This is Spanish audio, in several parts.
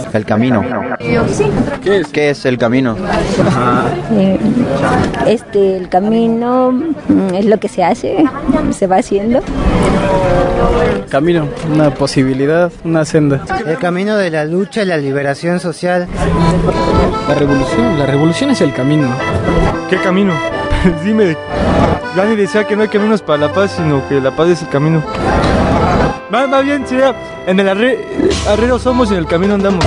El camino. ¿Qué es el camino? El camino es lo que se hace, se va haciendo. Camino, una posibilidad, una senda. El camino de la lucha y la liberación social. La revolución es el camino. ¿Qué camino? Dime, Gandhi decía que no hay caminos para la paz, sino que la paz es el camino. Va bien, sería, en el arrero somos y en el camino andamos.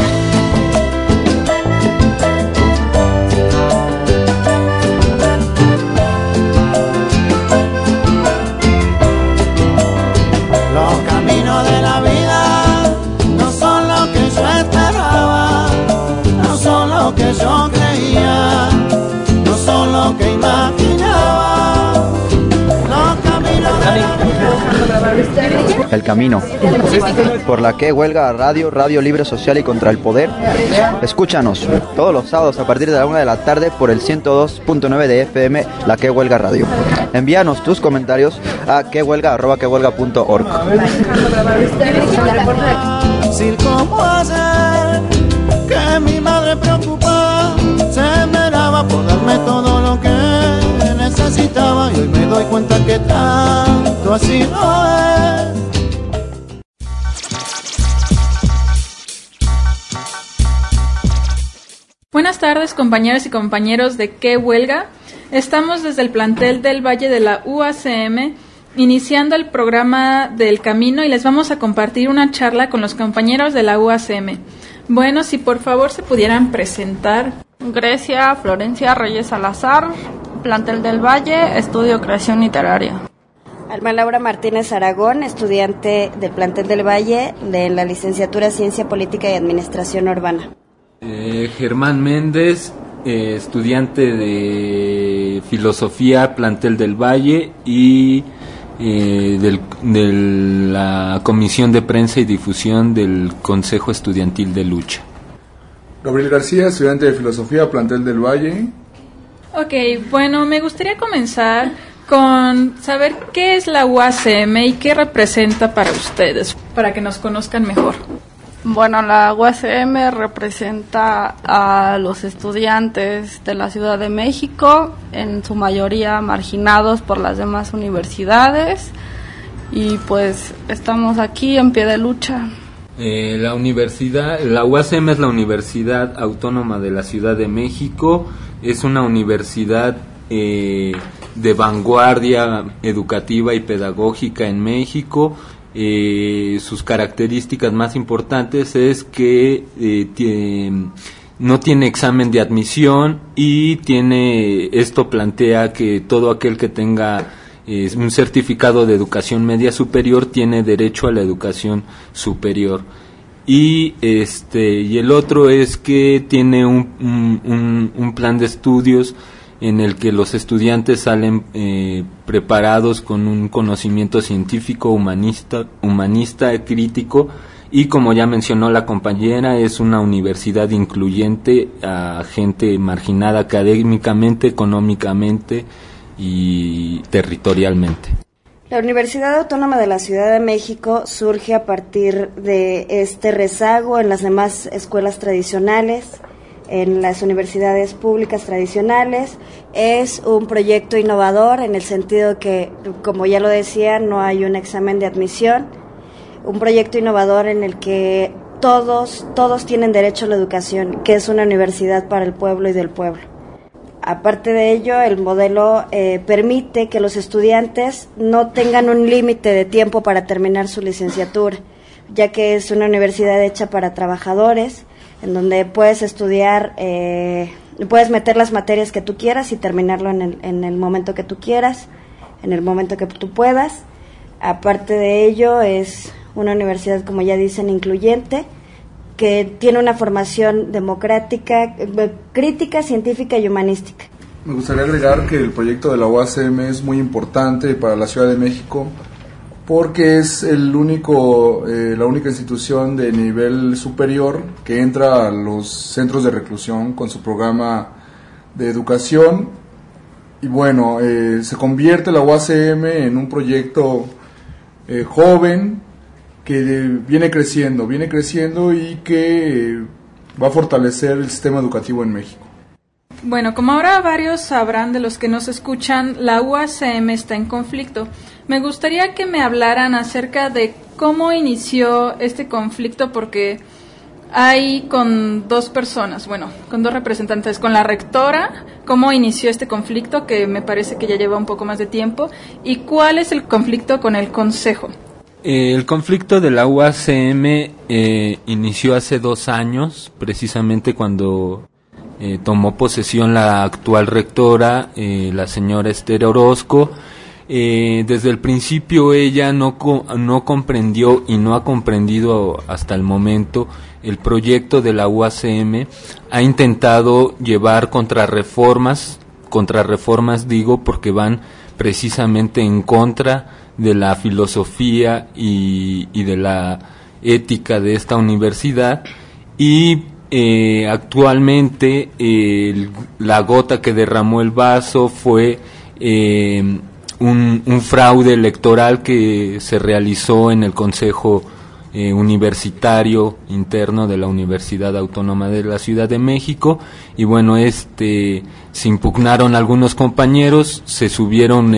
Los caminos de la vida no son lo que yo esperaba, no son lo que yo creía, no son lo que imaginaba. Los caminos de la vida. El camino. Por la que huelga Radio Libre Social y contra el poder. Escúchanos todos los sábados a partir de la 1 de la tarde por el 102.9 de FM, la que huelga radio. Envíanos tus comentarios a quehuelga@quehuelga.org. Sin cómo hacer que mi madre preocupada se esmeraba por darme todo lo que necesitaba, y hoy me doy cuenta que tanto así no es. Buenas tardes, compañeras y compañeros de ¿Qué huelga? Estamos desde el plantel del Valle de la UACM iniciando el programa del Camino y les vamos a compartir una charla con los compañeros de la UACM. Bueno, si por favor se pudieran presentar. Grecia Florencia Reyes Salazar, plantel del Valle, estudio creación literaria. Alma Laura Martínez Aragón, estudiante del plantel del Valle de la licenciatura Ciencia Política y Administración Urbana. Germán Méndez, estudiante de Filosofía, plantel del Valle y de la Comisión de Prensa y Difusión del Consejo Estudiantil de Lucha. Gabriel García, estudiante de Filosofía, plantel del Valle. Ok, bueno, me gustaría comenzar con saber qué es la UACM y qué representa para ustedes, para que nos conozcan mejor. Bueno, la UACM representa a los estudiantes de la Ciudad de México, en su mayoría marginados por las demás universidades, y pues estamos aquí en pie de lucha. La UACM es la Universidad Autónoma de la Ciudad de México, es una universidad de vanguardia educativa y pedagógica en México. Sus características más importantes es que no tiene examen de admisión y esto plantea que todo aquel que tenga un certificado de educación media superior tiene derecho a la educación superior. Y el otro es que tiene un plan de estudios en el que los estudiantes salen preparados con un conocimiento científico, humanista, crítico, y como ya mencionó la compañera, es una universidad incluyente a gente marginada académicamente, económicamente y territorialmente. La Universidad Autónoma de la Ciudad de México surge a partir de este rezago en las demás escuelas tradicionales, en las universidades públicas tradicionales. Es un proyecto innovador en el sentido que, como ya lo decía, no hay un examen de admisión. Un proyecto innovador en el que todos tienen derecho a la educación, que es una universidad para el pueblo y del pueblo. Aparte de ello, el modelo permite que los estudiantes no tengan un límite de tiempo para terminar su licenciatura, ya que es una universidad hecha para trabajadores, en donde puedes estudiar, puedes meter las materias que tú quieras y terminarlo en el momento que tú quieras, en el momento que tú puedas. Aparte de ello, es una universidad, como ya dicen, incluyente, que tiene una formación democrática, crítica, científica y humanística. Me gustaría agregar que el proyecto de la UACM es muy importante para la Ciudad de México, porque es la única institución de nivel superior que entra a los centros de reclusión con su programa de educación. Y bueno, se convierte la UACM en un proyecto joven que viene creciendo y que va a fortalecer el sistema educativo en México. Bueno, como ahora varios sabrán de los que nos escuchan, la UACM está en conflicto. Me gustaría que me hablaran acerca de cómo inició este conflicto, porque hay con dos personas, con dos representantes, con la rectora, cómo inició este conflicto, que me parece que ya lleva un poco más de tiempo, y cuál es el conflicto con el consejo. El conflicto de la UACM inició hace 2 años, precisamente cuando tomó posesión la actual rectora, la señora Esther Orozco. Desde el principio ella no comprendió y no ha comprendido hasta el momento el proyecto de la UACM. Ha intentado llevar contrarreformas digo porque van precisamente en contra de la filosofía y de la ética de esta universidad, y actualmente la gota que derramó el vaso fue un fraude electoral que se realizó en el Consejo Universitario interno de la Universidad Autónoma de la Ciudad de México, y bueno, se impugnaron algunos compañeros, se subieron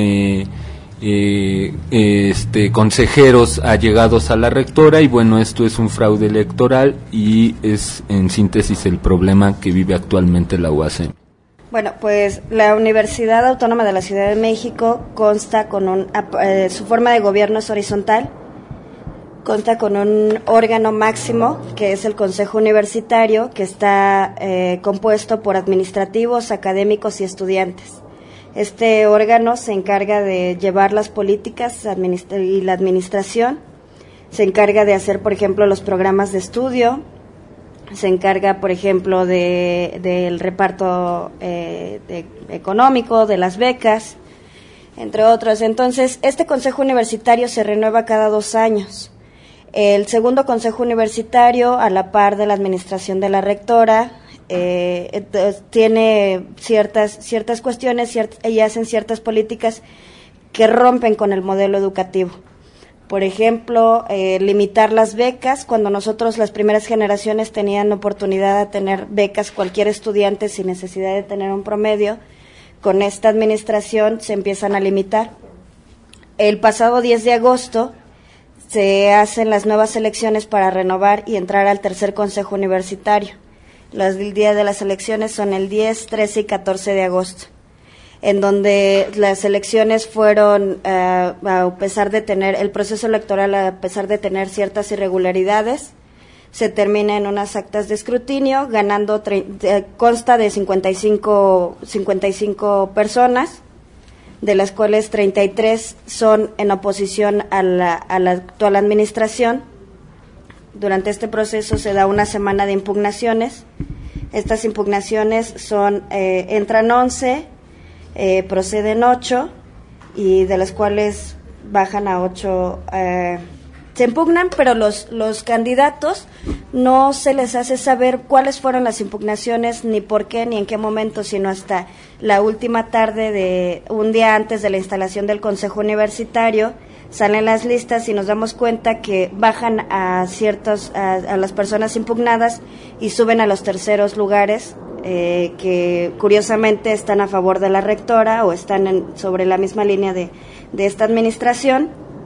consejeros allegados a la rectora, y bueno, esto es un fraude electoral y es en síntesis el problema que vive actualmente la UACM. Bueno, pues la Universidad Autónoma de la Ciudad de México consta con su forma de gobierno es horizontal, consta con un órgano máximo que es el Consejo Universitario, que está compuesto por administrativos, académicos y estudiantes. Este órgano se encarga de llevar las políticas y la administración, se encarga de hacer, por ejemplo, los programas de estudio, se encarga, por ejemplo, del reparto económico, de las becas, entre otros. Entonces, este Consejo Universitario se renueva cada 2 años. El segundo Consejo Universitario, a la par de la administración de la rectora, tiene ciertas cuestiones y hacen ciertas políticas que rompen con el modelo educativo. Por ejemplo, limitar las becas. Cuando nosotros, las primeras generaciones, tenían oportunidad de tener becas cualquier estudiante sin necesidad de tener un promedio, con esta administración se empiezan a limitar. El pasado 10 de agosto se hacen las nuevas elecciones para renovar y entrar al tercer Consejo Universitario. Los días de las elecciones son el 10, 13 y 14 de agosto, en donde las elecciones fueron, a pesar de tener, el proceso electoral, a pesar de tener ciertas irregularidades, se termina en unas actas de escrutinio, ganando, consta de 55 personas, de las cuales 33 son en oposición a la actual administración. Durante este proceso se da una semana de impugnaciones. Estas impugnaciones entran 11, proceden 8, y de las cuales bajan a 8, se impugnan, pero los candidatos no se les hace saber cuáles fueron las impugnaciones, ni por qué, ni en qué momento, sino hasta la última tarde un día antes de la instalación del Consejo Universitario. Salen las listas y nos damos cuenta que bajan a las personas impugnadas y suben a los terceros lugares, que curiosamente están a favor de la rectora o están sobre la misma línea de esta administración.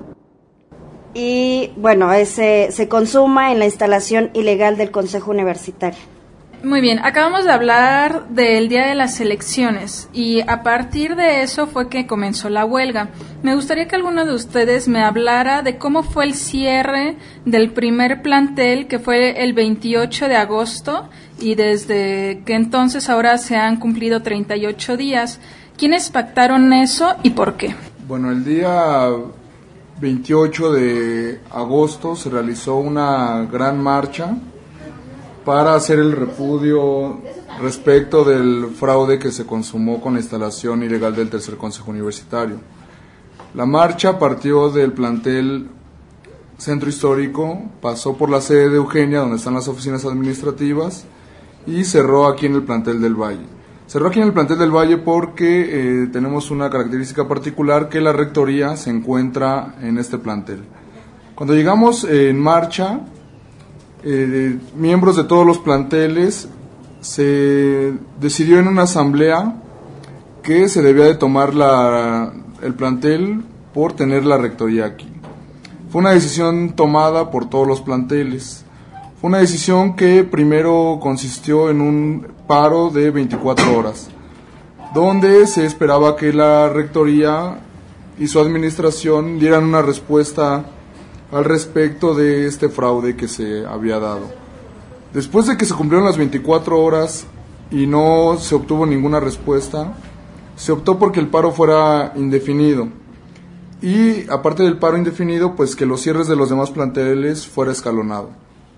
Y bueno, se consuma en la instalación ilegal del Consejo Universitario. Muy bien, acabamos de hablar del día de las elecciones y a partir de eso fue que comenzó la huelga. Me gustaría que alguno de ustedes me hablara de cómo fue el cierre del primer plantel, que fue el 28 de agosto, y desde que entonces ahora se han cumplido 38 días. ¿Quiénes pactaron eso y por qué? Bueno, el día 28 de agosto se realizó una gran marcha para hacer el repudio respecto del fraude que se consumó con la instalación ilegal del tercer Consejo Universitario. La marcha partió del plantel Centro Histórico, pasó por la sede de Eugenia, donde están las oficinas administrativas, y cerró aquí en el plantel del Valle. Cerró aquí en el plantel del Valle porque tenemos una característica particular, que la rectoría se encuentra en este plantel. Cuando llegamos en marcha, miembros de todos los planteles, se decidió en una asamblea que se debía de tomar el plantel por tener la rectoría aquí. Fue una decisión tomada por todos los planteles. Fue una decisión que primero consistió en un paro de 24 horas, donde se esperaba que la rectoría y su administración dieran una respuesta al respecto de este fraude que se había dado. Después de que se cumplieron las 24 horas y no se obtuvo ninguna respuesta, se optó porque el paro fuera indefinido. Y aparte del paro indefinido, pues que los cierres de los demás planteles fuera escalonado.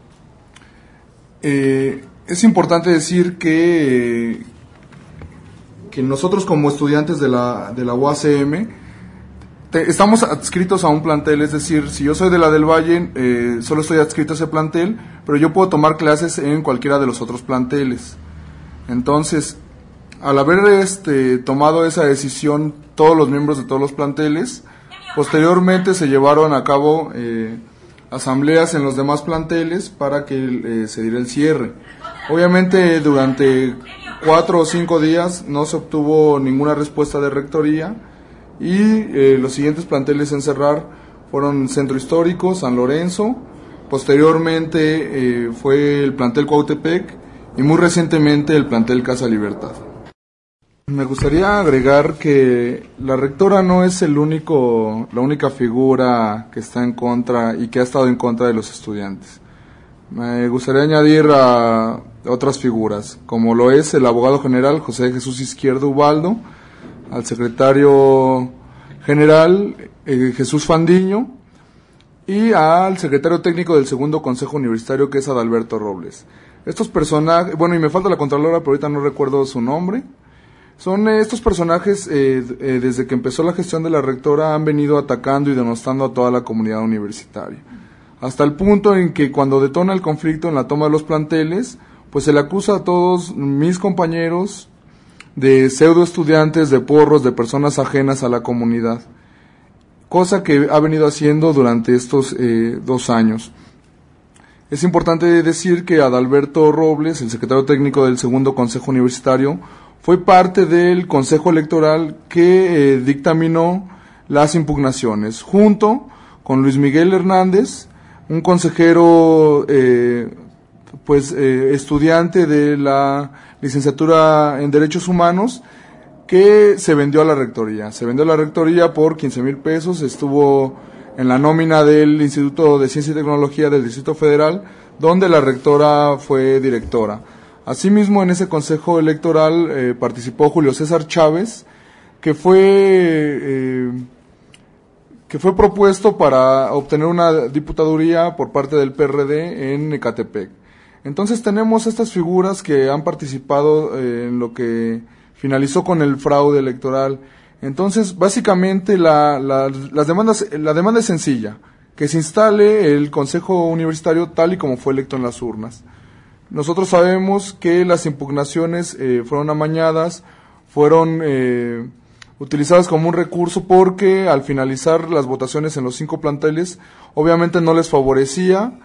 Es importante decir que nosotros como estudiantes de la UACM estamos adscritos a un plantel, es decir, si yo soy de la del Valle, solo estoy adscrito a ese plantel, pero yo puedo tomar clases en cualquiera de los otros planteles. Entonces, al haber tomado esa decisión todos los miembros de todos los planteles, posteriormente se llevaron a cabo asambleas en los demás planteles para que se diera el cierre. Obviamente durante 4 o 5 días no se obtuvo ninguna respuesta de rectoría y los siguientes planteles en cerrar fueron Centro Histórico, San Lorenzo, posteriormente fue el plantel Cuautepec y muy recientemente el plantel Casa Libertad. Me gustaría agregar que la rectora no es la única figura que está en contra y que ha estado en contra de los estudiantes. Me gustaría añadir a otras figuras, como lo es el abogado general José Jesús Izquierdo Ubaldo, al secretario general Jesús Fandiño y al secretario técnico del segundo consejo universitario, que es Adalberto Robles. Estos personajes, bueno, y me falta la contralora, pero ahorita no recuerdo su nombre. Son estos personajes, desde que empezó la gestión de la rectora, han venido atacando y denostando a toda la comunidad universitaria. Hasta el punto en que cuando detona el conflicto en la toma de los planteles, pues se le acusa a todos mis compañeros de pseudo estudiantes, de porros, de personas ajenas a la comunidad. Cosa que ha venido haciendo durante estos 2 años. Es importante decir que Adalberto Robles, el secretario técnico del segundo consejo universitario, fue parte del consejo electoral que dictaminó las impugnaciones, junto con Luis Miguel Hernández, un consejero estudiante de la licenciatura en Derechos Humanos, que se vendió a la rectoría. Se vendió a la rectoría por 15,000 pesos, estuvo en la nómina del Instituto de Ciencia y Tecnología del Distrito Federal, donde la rectora fue directora. Asimismo, en ese consejo electoral participó Julio César Chávez, que fue propuesto para obtener una diputaduría por parte del PRD en Ecatepec. Entonces tenemos estas figuras que han participado en lo que finalizó con el fraude electoral. Entonces, básicamente la demanda es sencilla, que se instale el Consejo Universitario tal y como fue electo en las urnas. Nosotros sabemos que las impugnaciones fueron amañadas, fueron utilizadas como un recurso porque al finalizar las votaciones en los 5 planteles, obviamente no les favorecía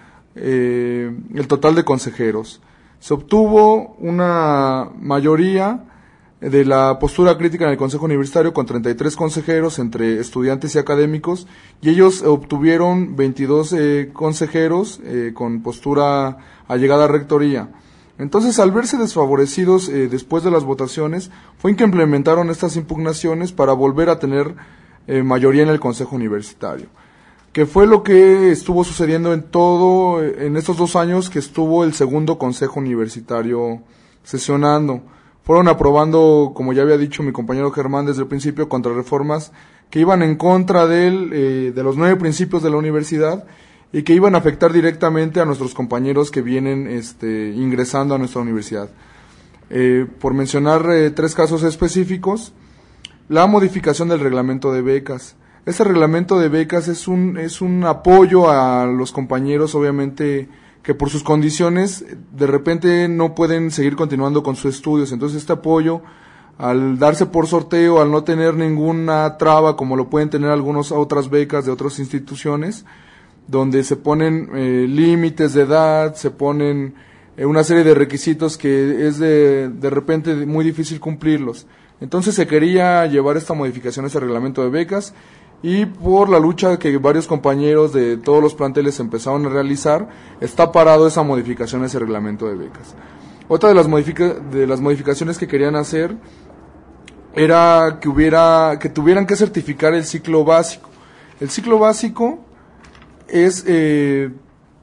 el total de consejeros. Se obtuvo una mayoría de la postura crítica en el Consejo Universitario con 33 consejeros entre estudiantes y académicos, y ellos obtuvieron 22 consejeros con postura allegada a rectoría. Entonces, al verse desfavorecidos después de las votaciones, fue en que implementaron estas impugnaciones para volver a tener mayoría en el Consejo Universitario, que fue lo que estuvo sucediendo en estos 2 años que estuvo el segundo Consejo Universitario sesionando. Fueron aprobando, como ya había dicho mi compañero Germán desde el principio, contrarreformas que iban en contra de los 9 principios de la universidad y que iban a afectar directamente a nuestros compañeros que vienen ingresando a nuestra universidad. Por mencionar 3 casos específicos, la modificación del reglamento de becas. Este reglamento de becas es un apoyo a los compañeros, obviamente, que por sus condiciones de repente no pueden seguir continuando con sus estudios. Entonces este apoyo, al darse por sorteo, al no tener ninguna traba como lo pueden tener algunas otras becas de otras instituciones, donde se ponen límites de edad, se ponen una serie de requisitos que es de repente muy difícil cumplirlos. Entonces se quería llevar esta modificación a ese reglamento de becas, y por la lucha que varios compañeros de todos los planteles empezaron a realizar, está parado esa modificación a ese reglamento de becas. Otra de las modificaciones que querían hacer era que tuvieran que certificar el ciclo básico. El ciclo básico el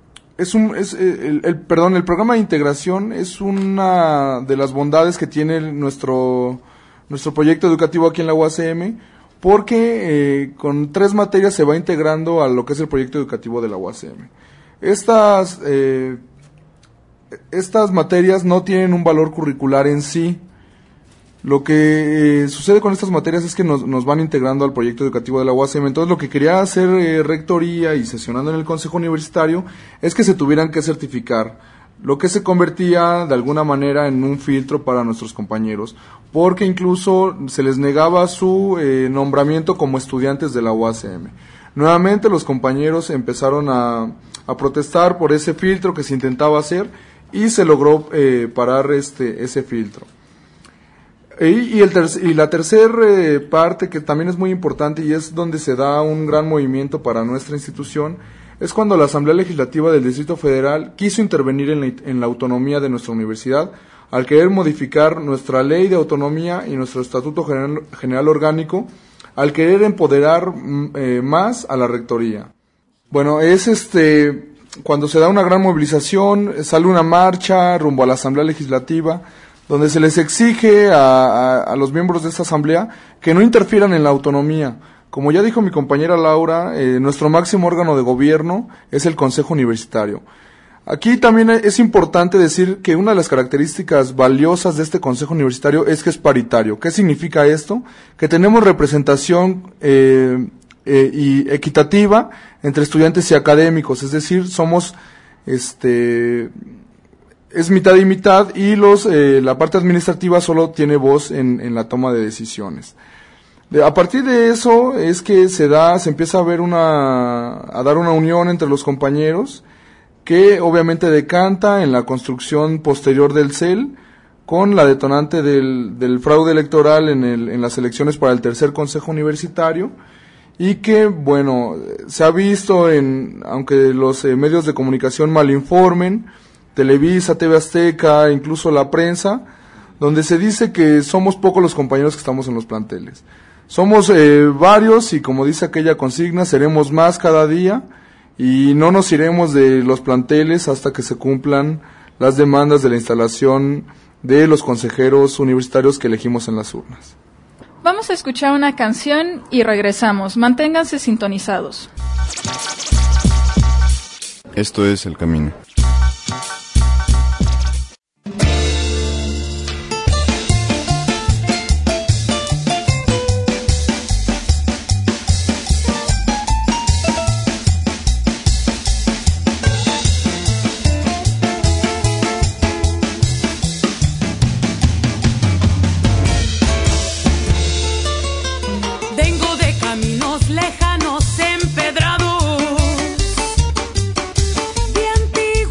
programa de integración es una de las bondades que tiene nuestro proyecto educativo aquí en la UACM, porque con 3 materias se va integrando a lo que es el proyecto educativo de la UACM. Estas materias no tienen un valor curricular en sí. Lo que sucede con estas materias es que nos van integrando al proyecto educativo de la UACM. Entonces, lo que quería hacer Rectoría y sesionando en el Consejo Universitario es que se tuvieran que certificar, lo que se convertía de alguna manera en un filtro para nuestros compañeros, porque incluso se les negaba su nombramiento como estudiantes de la UACM. Nuevamente los compañeros empezaron a protestar por ese filtro que se intentaba hacer, y se logró parar ese filtro. Y la tercera parte, que también es muy importante y es donde se da un gran movimiento para nuestra institución, es cuando la Asamblea Legislativa del Distrito Federal quiso intervenir en la autonomía de nuestra universidad, al querer modificar nuestra ley de autonomía y nuestro estatuto general orgánico, al querer empoderar más a la rectoría. Bueno, cuando se da una gran movilización, sale una marcha rumbo a la Asamblea Legislativa, donde se les exige a los miembros de esta asamblea que no interfieran en la autonomía. Como ya dijo mi compañera Laura, nuestro máximo órgano de gobierno es el Consejo Universitario. Aquí también es importante decir que una de las características valiosas de este Consejo Universitario es que es paritario. ¿Qué significa esto? Que tenemos representación y equitativa entre estudiantes y académicos, es decir, somos es mitad y mitad, y la parte administrativa solo tiene voz en la toma de decisiones. A partir de eso es que se empieza a dar una unión entre los compañeros, que obviamente decanta en la construcción posterior del CEL, con la detonante del fraude electoral en las elecciones para el tercer Consejo Universitario, y que, bueno, se ha visto aunque los medios de comunicación malinformen, Televisa, TV Azteca, incluso la prensa, donde se dice que somos pocos los compañeros que estamos en los planteles. Somos varios, y como dice aquella consigna, seremos más cada día, y no nos iremos de los planteles hasta que se cumplan las demandas de la instalación de los consejeros universitarios que elegimos en las urnas. Vamos a escuchar una canción y regresamos. Manténganse sintonizados. Esto es El Camino. Lejanos empedrados, de antiguo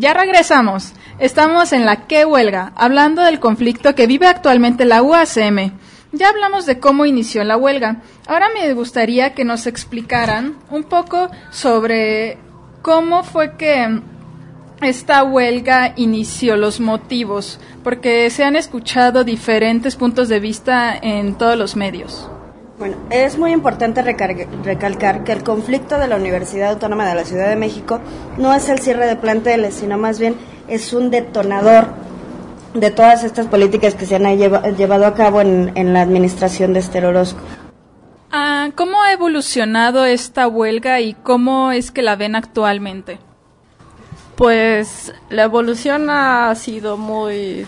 Ya regresamos. Estamos en la ¿Qué huelga? Hablando del conflicto que vive actualmente la UACM. Ya hablamos de cómo inició la huelga. Ahora me gustaría que nos explicaran un poco sobre cómo fue que esta huelga inició, los motivos, porque se han escuchado diferentes puntos de vista en todos los medios. Bueno, es muy importante recalcar que el conflicto de la Universidad Autónoma de la Ciudad de México no es el cierre de planteles, sino más bien es un detonador de todas estas políticas que se han llevado a cabo en la administración de Esther Orozco. ¿Cómo ha evolucionado esta huelga y cómo es que la ven actualmente? Pues la evolución ha sido muy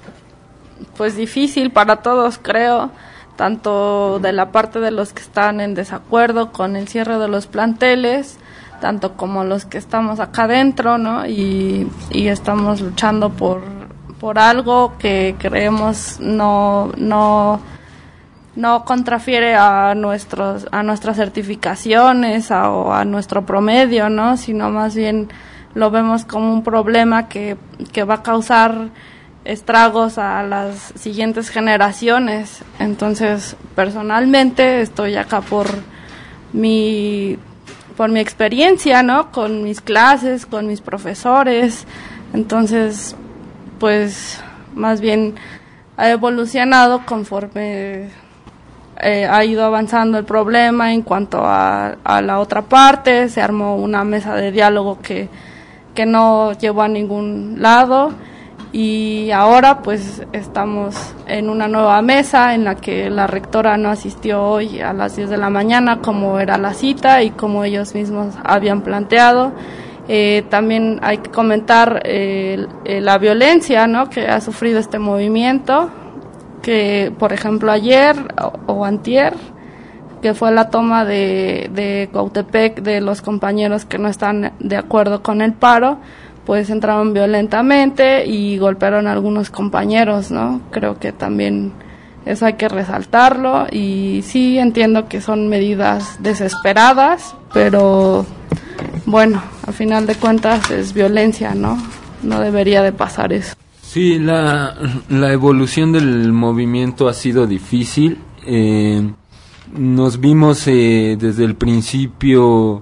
difícil para todos, creo, tanto de la parte de los que están en desacuerdo con el cierre de los planteles, tanto como los que estamos acá adentro, ¿no? Y estamos luchando por algo que creemos no contrafiere a nuestras certificaciones o a nuestro promedio, ¿no? Sino más bien lo vemos como un problema que va a causar estragos a las siguientes generaciones. Entonces, personalmente estoy acá por mi experiencia, ¿no? Con mis clases, con mis profesores. Entonces, pues, más bien ha evolucionado conforme ha ido avanzando el problema en cuanto a la otra parte. Se armó una mesa de diálogo que no llevó a ningún lado, y ahora pues estamos en una nueva mesa en la que la rectora no asistió hoy a las 10 de la mañana como era la cita y como ellos mismos habían planteado. También hay que comentar la violencia, ¿no?, que ha sufrido este movimiento, que por ejemplo ayer o antier, que fue la toma de Cuautepec de los compañeros que no están de acuerdo con el paro, pues entraron violentamente y golpearon a algunos compañeros, ¿no? Creo que también eso hay que resaltarlo, y sí entiendo que son medidas desesperadas, pero bueno, a final de cuentas es violencia, ¿no? No debería de pasar eso. Sí, la evolución del movimiento ha sido difícil. Nos vimos desde el principio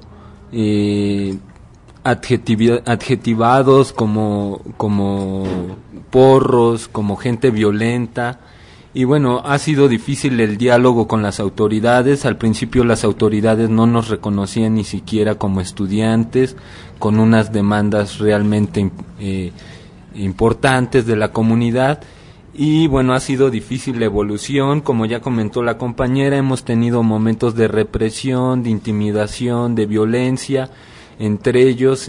adjetivados como porros, como gente violenta, y bueno, ha sido difícil el diálogo con las autoridades. Al principio las autoridades no nos reconocían ni siquiera como estudiantes, con unas demandas realmente importantes de la comunidad. Y bueno, ha sido difícil la evolución. Como ya comentó la compañera, hemos tenido momentos de represión, de intimidación, de violencia, entre ellos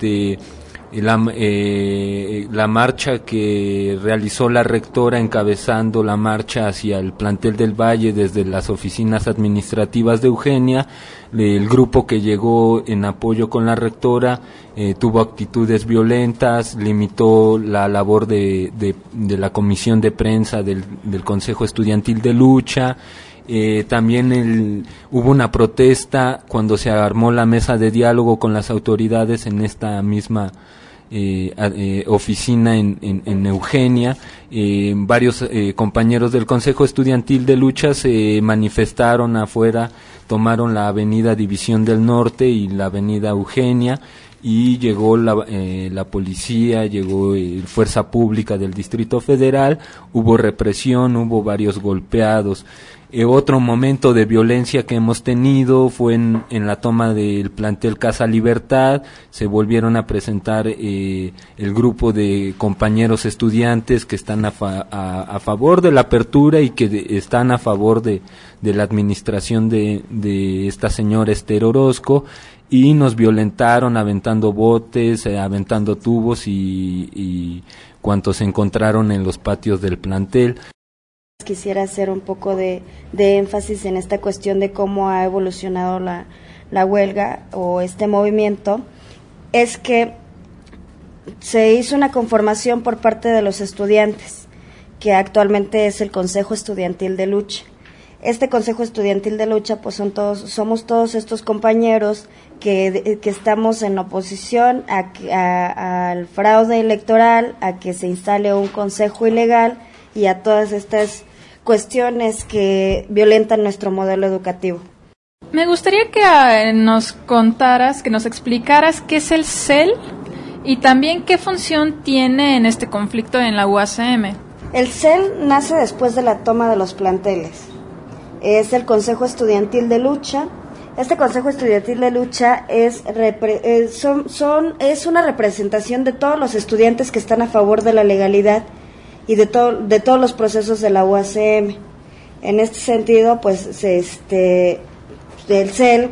la marcha que realizó la rectora, encabezando la marcha hacia el plantel del Valle desde las oficinas administrativas de Eugenia. El grupo que llegó en apoyo con la rectora tuvo actitudes violentas, limitó la labor de la comisión de prensa del Consejo Estudiantil de Lucha. También hubo una protesta cuando se armó la mesa de diálogo con las autoridades en esta misma oficina en Eugenia. Varios compañeros del Consejo Estudiantil de Lucha se manifestaron afuera, tomaron la avenida División del Norte y la avenida Eugenia, y llegó la policía, llegó Fuerza Pública del Distrito Federal, hubo represión, hubo varios golpeados. Otro momento de violencia que hemos tenido fue en la toma del plantel Casa Libertad. Se volvieron a presentar el grupo de compañeros estudiantes que están a favor de la apertura y que están a favor de la administración de esta señora Esther Orozco, y nos violentaron aventando botes, aventando tubos y cuantos se encontraron en los patios del plantel. Quisiera hacer un poco de énfasis en esta cuestión de cómo ha evolucionado la huelga o este movimiento. Es que se hizo una conformación por parte de los estudiantes, que actualmente es el Consejo Estudiantil de Lucha. Este Consejo Estudiantil de Lucha, pues somos todos estos compañeros que estamos en oposición al fraude electoral, a que se instale un consejo ilegal y a todas estas cuestiones que violentan nuestro modelo educativo. Me gustaría que nos contaras, que nos explicaras qué es el CEL y también qué función tiene en este conflicto en la UACM. El CEL nace después de la toma de los planteles. Es el Consejo Estudiantil de Lucha. Este Consejo Estudiantil de Lucha es una representación de todos los estudiantes que están a favor de la legalidad y de todos los procesos de la UACM. En este sentido, pues, el CEL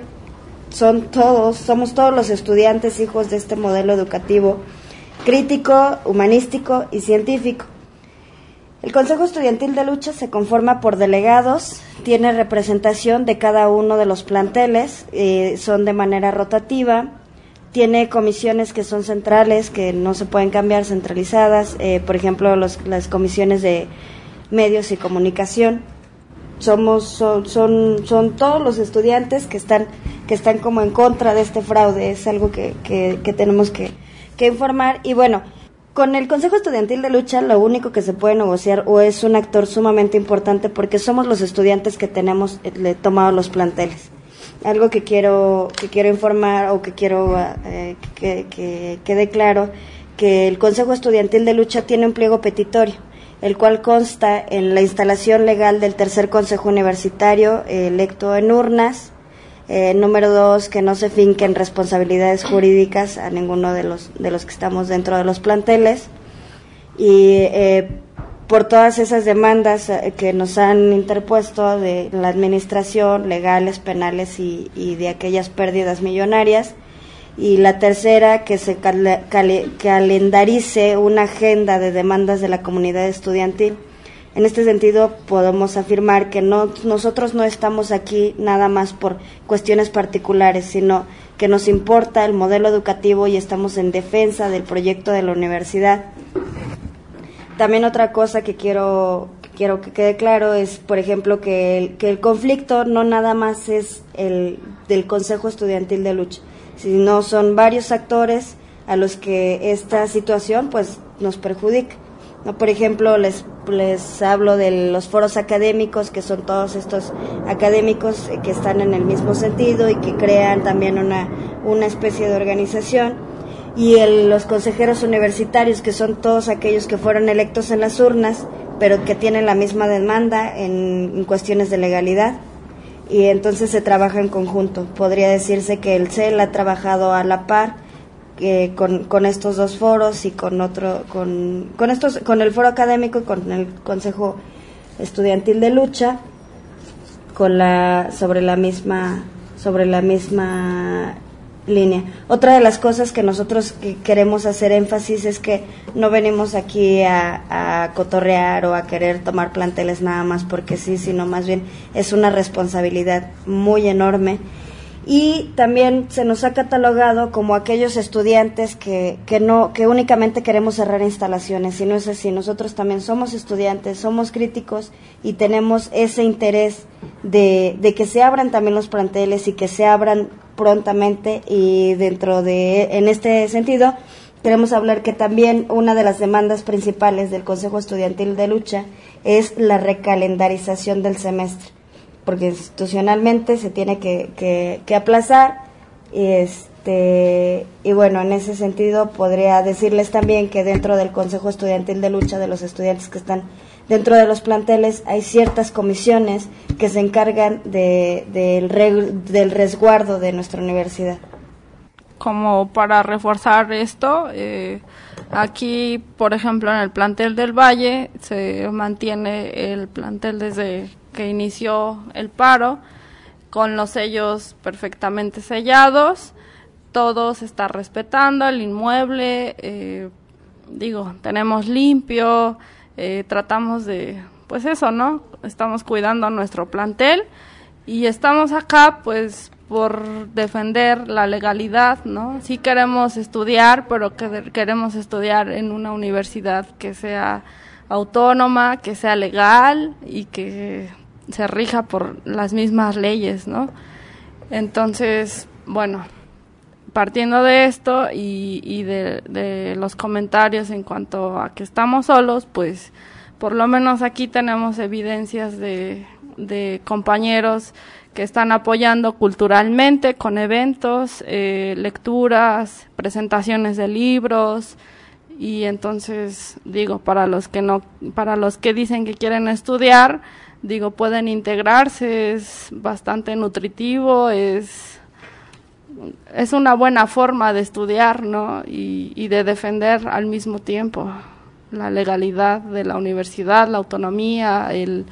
somos todos los estudiantes hijos de este modelo educativo crítico, humanístico y científico. El Consejo Estudiantil de Lucha se conforma por delegados, tiene representación de cada uno de los planteles, son de manera rotativa, tiene comisiones que son centrales, que no se pueden cambiar, centralizadas, por ejemplo, las comisiones de medios y comunicación. Son todos los estudiantes que están como en contra de este fraude, es algo que tenemos que informar. Y bueno, con el Consejo Estudiantil de Lucha lo único que se puede negociar o es un actor sumamente importante porque somos los estudiantes que tenemos tomado los planteles. Algo que quiero informar o que quiero que quede claro, que el Consejo Estudiantil de Lucha tiene un pliego petitorio, el cual consta en la instalación legal del tercer Consejo Universitario electo en urnas. Número 2, que no se finquen responsabilidades jurídicas a ninguno de los que estamos dentro de los planteles, y por todas esas demandas que nos han interpuesto de la administración, legales, penales y de aquellas pérdidas millonarias. Y la tercera, que se calendarice una agenda de demandas de la comunidad estudiantil. En este sentido, podemos afirmar que nosotros no estamos aquí nada más por cuestiones particulares, sino que nos importa el modelo educativo y estamos en defensa del proyecto de la universidad. También otra cosa que quiero que quede claro es, por ejemplo, que el conflicto no nada más es el del Consejo Estudiantil de Lucha, sino son varios actores a los que esta situación pues nos perjudica. ¿No? Por ejemplo, les hablo de los foros académicos, que son todos estos académicos que están en el mismo sentido y que crean también una especie de organización, y los consejeros universitarios, que son todos aquellos que fueron electos en las urnas, pero que tienen la misma demanda en cuestiones de legalidad, y entonces se trabaja en conjunto. Podría decirse que el CEL ha trabajado a la par con estos dos foros y con el foro académico y con el Consejo Estudiantil de Lucha sobre la misma línea. Otra de las cosas que nosotros queremos hacer énfasis es que no venimos aquí a cotorrear o a querer tomar planteles nada más porque sí, sino más bien es una responsabilidad muy enorme. Y también se nos ha catalogado como aquellos estudiantes que únicamente queremos cerrar instalaciones, y no es así. Nosotros también somos estudiantes, somos críticos y tenemos ese interés de que se abran también los planteles y que se abran prontamente. Y en este sentido queremos hablar que también una de las demandas principales del Consejo Estudiantil de Lucha es la recalendarización del semestre, porque institucionalmente se tiene que aplazar, y bueno, en ese sentido podría decirles también que dentro del Consejo Estudiantil de Lucha, de los estudiantes que están dentro de los planteles, hay ciertas comisiones que se encargan del resguardo de nuestra universidad. Como para reforzar esto, aquí, por ejemplo, en el plantel del Valle se mantiene el plantel desde que inició el paro, con los sellos perfectamente sellados, todo se está respetando, el inmueble, tenemos limpio, tratamos de, pues eso, ¿no? Estamos cuidando a nuestro plantel y estamos acá, pues, por defender la legalidad, ¿no? Sí queremos estudiar, pero queremos estudiar en una universidad que sea autónoma, que sea legal y que se rija por las mismas leyes, ¿no? Entonces, bueno, partiendo de esto y de los comentarios en cuanto a que estamos solos, pues por lo menos aquí tenemos evidencias de compañeros que están apoyando culturalmente con eventos, lecturas, presentaciones de libros. Y entonces digo, para los que dicen que quieren estudiar, digo, pueden integrarse, es bastante nutritivo, es una buena forma de estudiar, ¿no? Y de defender al mismo tiempo la legalidad de la universidad, la autonomía, el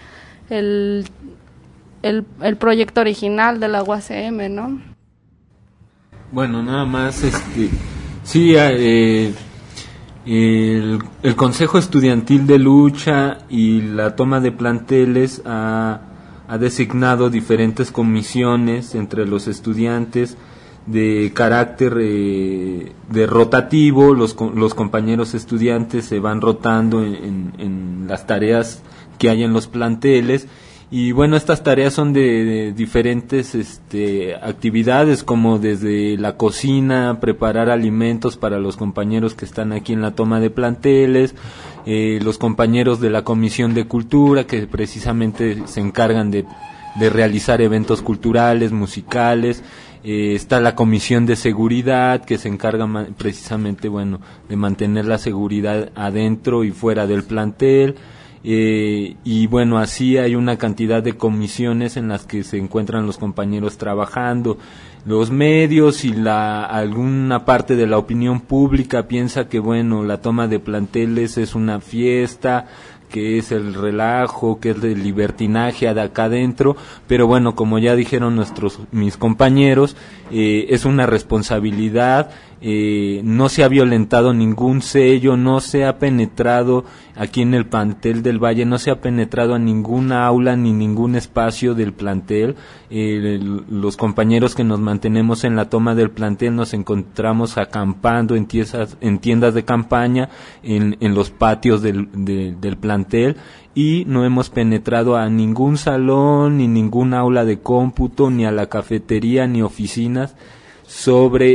proyecto original de la UACM, ¿no? Bueno, nada más, sí, el Consejo Estudiantil de Lucha y la toma de planteles ha designado diferentes comisiones entre los estudiantes de carácter de rotativo. Los compañeros estudiantes se van rotando en las tareas que hay en los planteles. Y bueno, estas tareas son de diferentes actividades, como desde la cocina, preparar alimentos para los compañeros que están aquí en la toma de planteles, los compañeros de la Comisión de Cultura, que precisamente se encargan de realizar eventos culturales, musicales. Está la Comisión de Seguridad, que se encarga precisamente, bueno, de mantener la seguridad adentro y fuera del plantel. Y bueno, así hay una cantidad de comisiones en las que se encuentran los compañeros trabajando. Los medios y alguna parte de la opinión pública piensa que, bueno, la toma de planteles es una fiesta, que es el relajo, que es el libertinaje de acá adentro, pero bueno, como ya dijeron mis compañeros, es una responsabilidad. No se ha violentado ningún sello, no se ha penetrado aquí en el plantel del Valle, no se ha penetrado a ninguna aula ni ningún espacio del plantel. Los compañeros que nos mantenemos en la toma del plantel nos encontramos acampando en tiendas de campaña, en los patios del plantel, y no hemos penetrado a ningún salón, ni ningún aula de cómputo, ni a la cafetería, ni oficinas sobre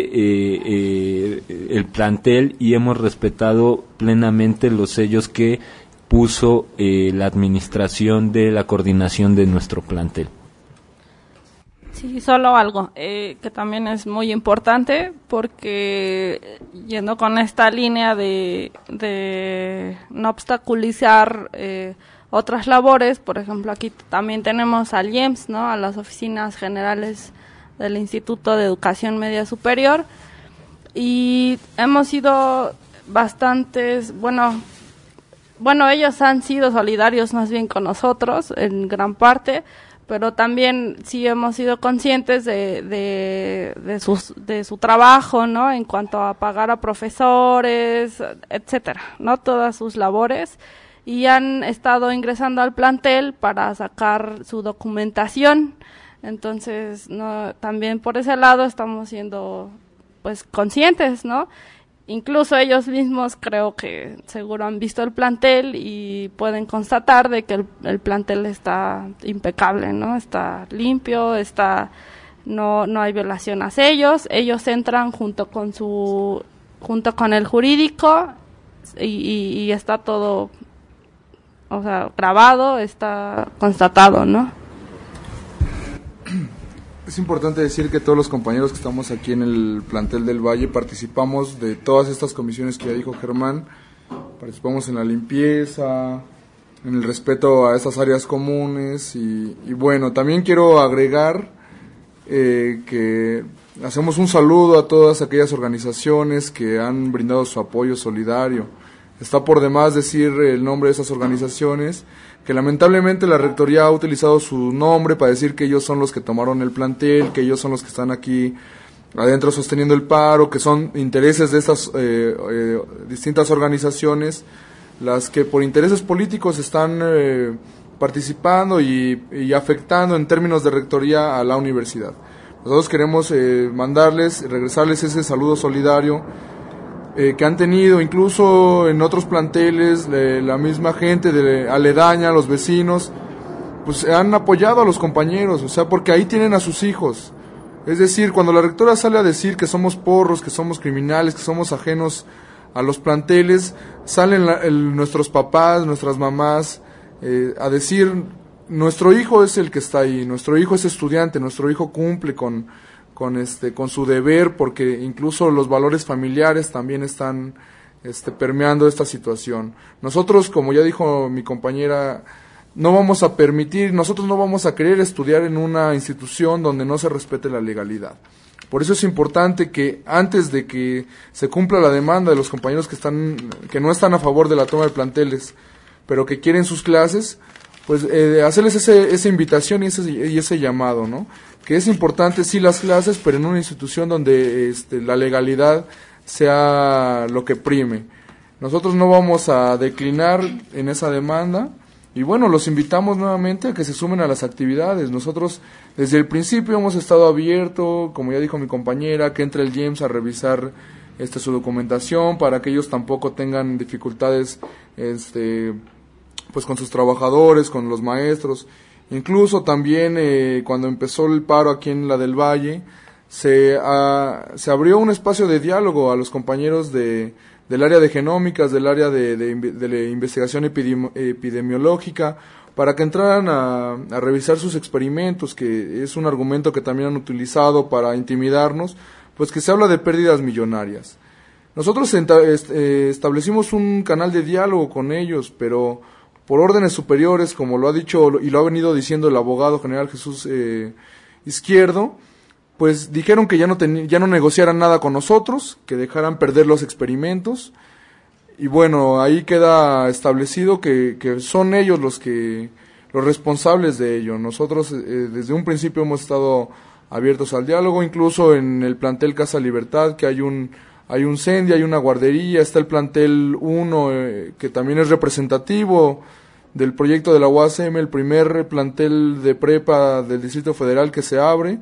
el plantel, y hemos respetado plenamente los sellos que puso la administración de la coordinación de nuestro plantel. Sí, solo algo que también es muy importante, porque yendo con esta línea de no obstaculizar otras labores, por ejemplo, aquí también tenemos al IEMS, ¿no?, a las oficinas generales del Instituto de Educación Media Superior, y hemos sido bastantes, bueno, ellos han sido solidarios más bien con nosotros en gran parte, pero también sí hemos sido conscientes de su trabajo, ¿no?, en cuanto a pagar a profesores, etcétera, ¿no?, todas sus labores, y han estado ingresando al plantel para sacar su documentación. Entonces, no, también por ese lado estamos siendo, pues, conscientes, ¿no? Incluso ellos mismos creo que seguro han visto el plantel y pueden constatar de que el plantel está impecable, ¿no? Está limpio, no hay violación a sellos. Ellos entran junto con el jurídico y está todo, o sea, grabado, está constatado, ¿no? Es importante decir que todos los compañeros que estamos aquí en el plantel del Valle participamos de todas estas comisiones que ya dijo Germán. Participamos en la limpieza, en el respeto a estas áreas comunes y bueno, también quiero agregar que hacemos un saludo a todas aquellas organizaciones que han brindado su apoyo solidario. Está por demás decir el nombre de esas organizaciones, que lamentablemente la Rectoría ha utilizado su nombre para decir que ellos son los que tomaron el plantel, que ellos son los que están aquí adentro sosteniendo el paro, que son intereses de estas distintas organizaciones las que por intereses políticos están participando y afectando en términos de rectoría a la universidad. Nosotros queremos regresarles ese saludo solidario que han tenido incluso en otros planteles, la misma gente aledaña, los vecinos, pues han apoyado a los compañeros, o sea, porque ahí tienen a sus hijos. Es decir, cuando la rectora sale a decir que somos porros, que somos criminales, que somos ajenos a los planteles, salen nuestros papás, nuestras mamás, a decir, nuestro hijo es el que está ahí, nuestro hijo es estudiante, nuestro hijo cumple con su deber, porque incluso los valores familiares también están permeando esta situación. Nosotros, como ya dijo mi compañera, no vamos a permitir, nosotros no vamos a querer estudiar en una institución donde no se respete la legalidad. Por eso es importante que antes de que se cumpla la demanda de los compañeros que no están a favor de la toma de planteles, pero que quieren sus clases, pues hacerles esa invitación y ese llamado, ¿no? Que es importante sí las clases, pero en una institución donde la legalidad sea lo que prime. Nosotros no vamos a declinar en esa demanda. Y bueno, los invitamos nuevamente a que se sumen a las actividades. Nosotros desde el principio hemos estado abiertos, como ya dijo mi compañera, que entre el GEMS a revisar su documentación para que ellos tampoco tengan dificultades pues con sus trabajadores, con los maestros. Incluso también cuando empezó el paro aquí en la del Valle, se abrió un espacio de diálogo a los compañeros del área de genómicas, del área de investigación epidemiológica, para que entraran a revisar sus experimentos, que es un argumento que también han utilizado para intimidarnos, pues que se habla de pérdidas millonarias. Nosotros establecimos un canal de diálogo con ellos, pero por órdenes superiores, como lo ha dicho y lo ha venido diciendo el abogado general Jesús Izquierdo, pues dijeron que ya no negociaran nada con nosotros, que dejaran perder los experimentos, y bueno, ahí queda establecido que son ellos los responsables de ello. Nosotros desde un principio hemos estado abiertos al diálogo, incluso en el plantel Casa Libertad, que hay un CENDI, hay una guardería, está el plantel 1, que también es representativo del proyecto de la UASM, el primer plantel de prepa del Distrito Federal que se abre.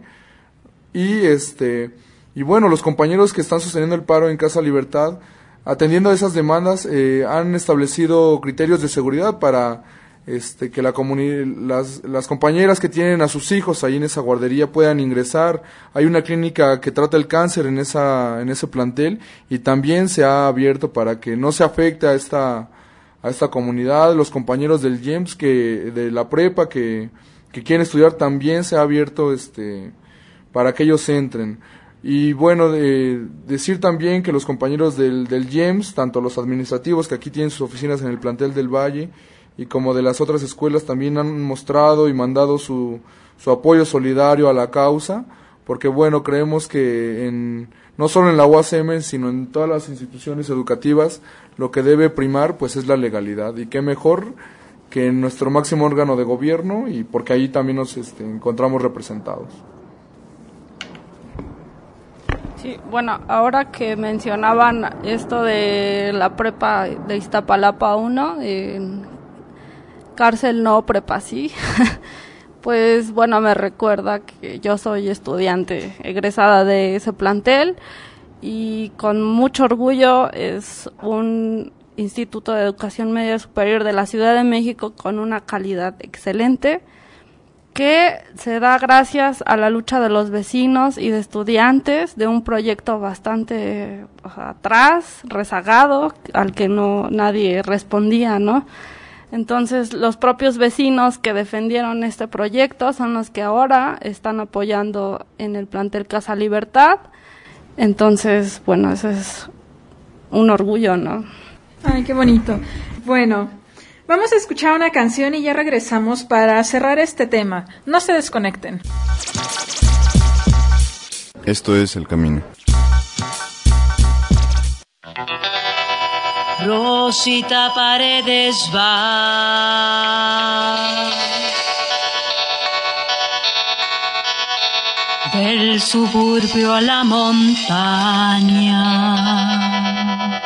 Y bueno, los compañeros que están sosteniendo el paro en Casa Libertad, atendiendo a esas demandas, han establecido criterios de seguridad para que las compañeras que tienen a sus hijos ahí en esa guardería puedan ingresar. Hay una clínica que trata el cáncer en ese plantel, y también se ha abierto para que no se afecte a esta comunidad. Los compañeros del GEMS de la prepa que quieren estudiar, también se ha abierto para que ellos entren. Y bueno, decir también que los compañeros del GEMS, tanto los administrativos que aquí tienen sus oficinas en el plantel del Valle, y como de las otras escuelas, también han mostrado y mandado su apoyo solidario a la causa, porque bueno, creemos que no solo en la UASM, sino en todas las instituciones educativas, lo que debe primar pues es la legalidad, y qué mejor que en nuestro máximo órgano de gobierno, y porque ahí también nos encontramos representados. Sí, bueno, ahora que mencionaban esto de la prepa de Iztapalapa 1, cárcel no, prepa sí, pues bueno, me recuerda que yo soy estudiante egresada de ese plantel, y con mucho orgullo es un instituto de educación media superior de la Ciudad de México con una calidad excelente, que se da gracias a la lucha de los vecinos y de estudiantes de un proyecto bastante atrás, rezagado, al que nadie respondía, ¿no? Entonces, los propios vecinos que defendieron este proyecto son los que ahora están apoyando en el plantel Casa Libertad. Entonces, bueno, eso es un orgullo, ¿no? Ay, qué bonito. Bueno, vamos a escuchar una canción y ya regresamos para cerrar este tema. No se desconecten. Esto es El Camino. Rosita Paredes va del suburbio a la montaña.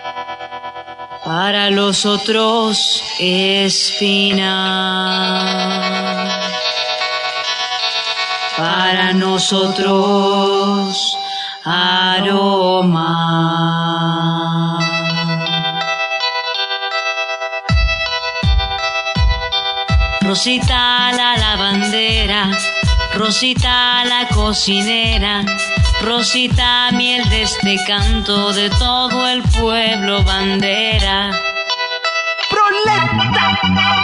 Para los otros espina, para nosotros aroma. Rosita la lavandera, Rosita la cocinera, Rosita miel de este canto de todo el pueblo bandera. ¡Proleta!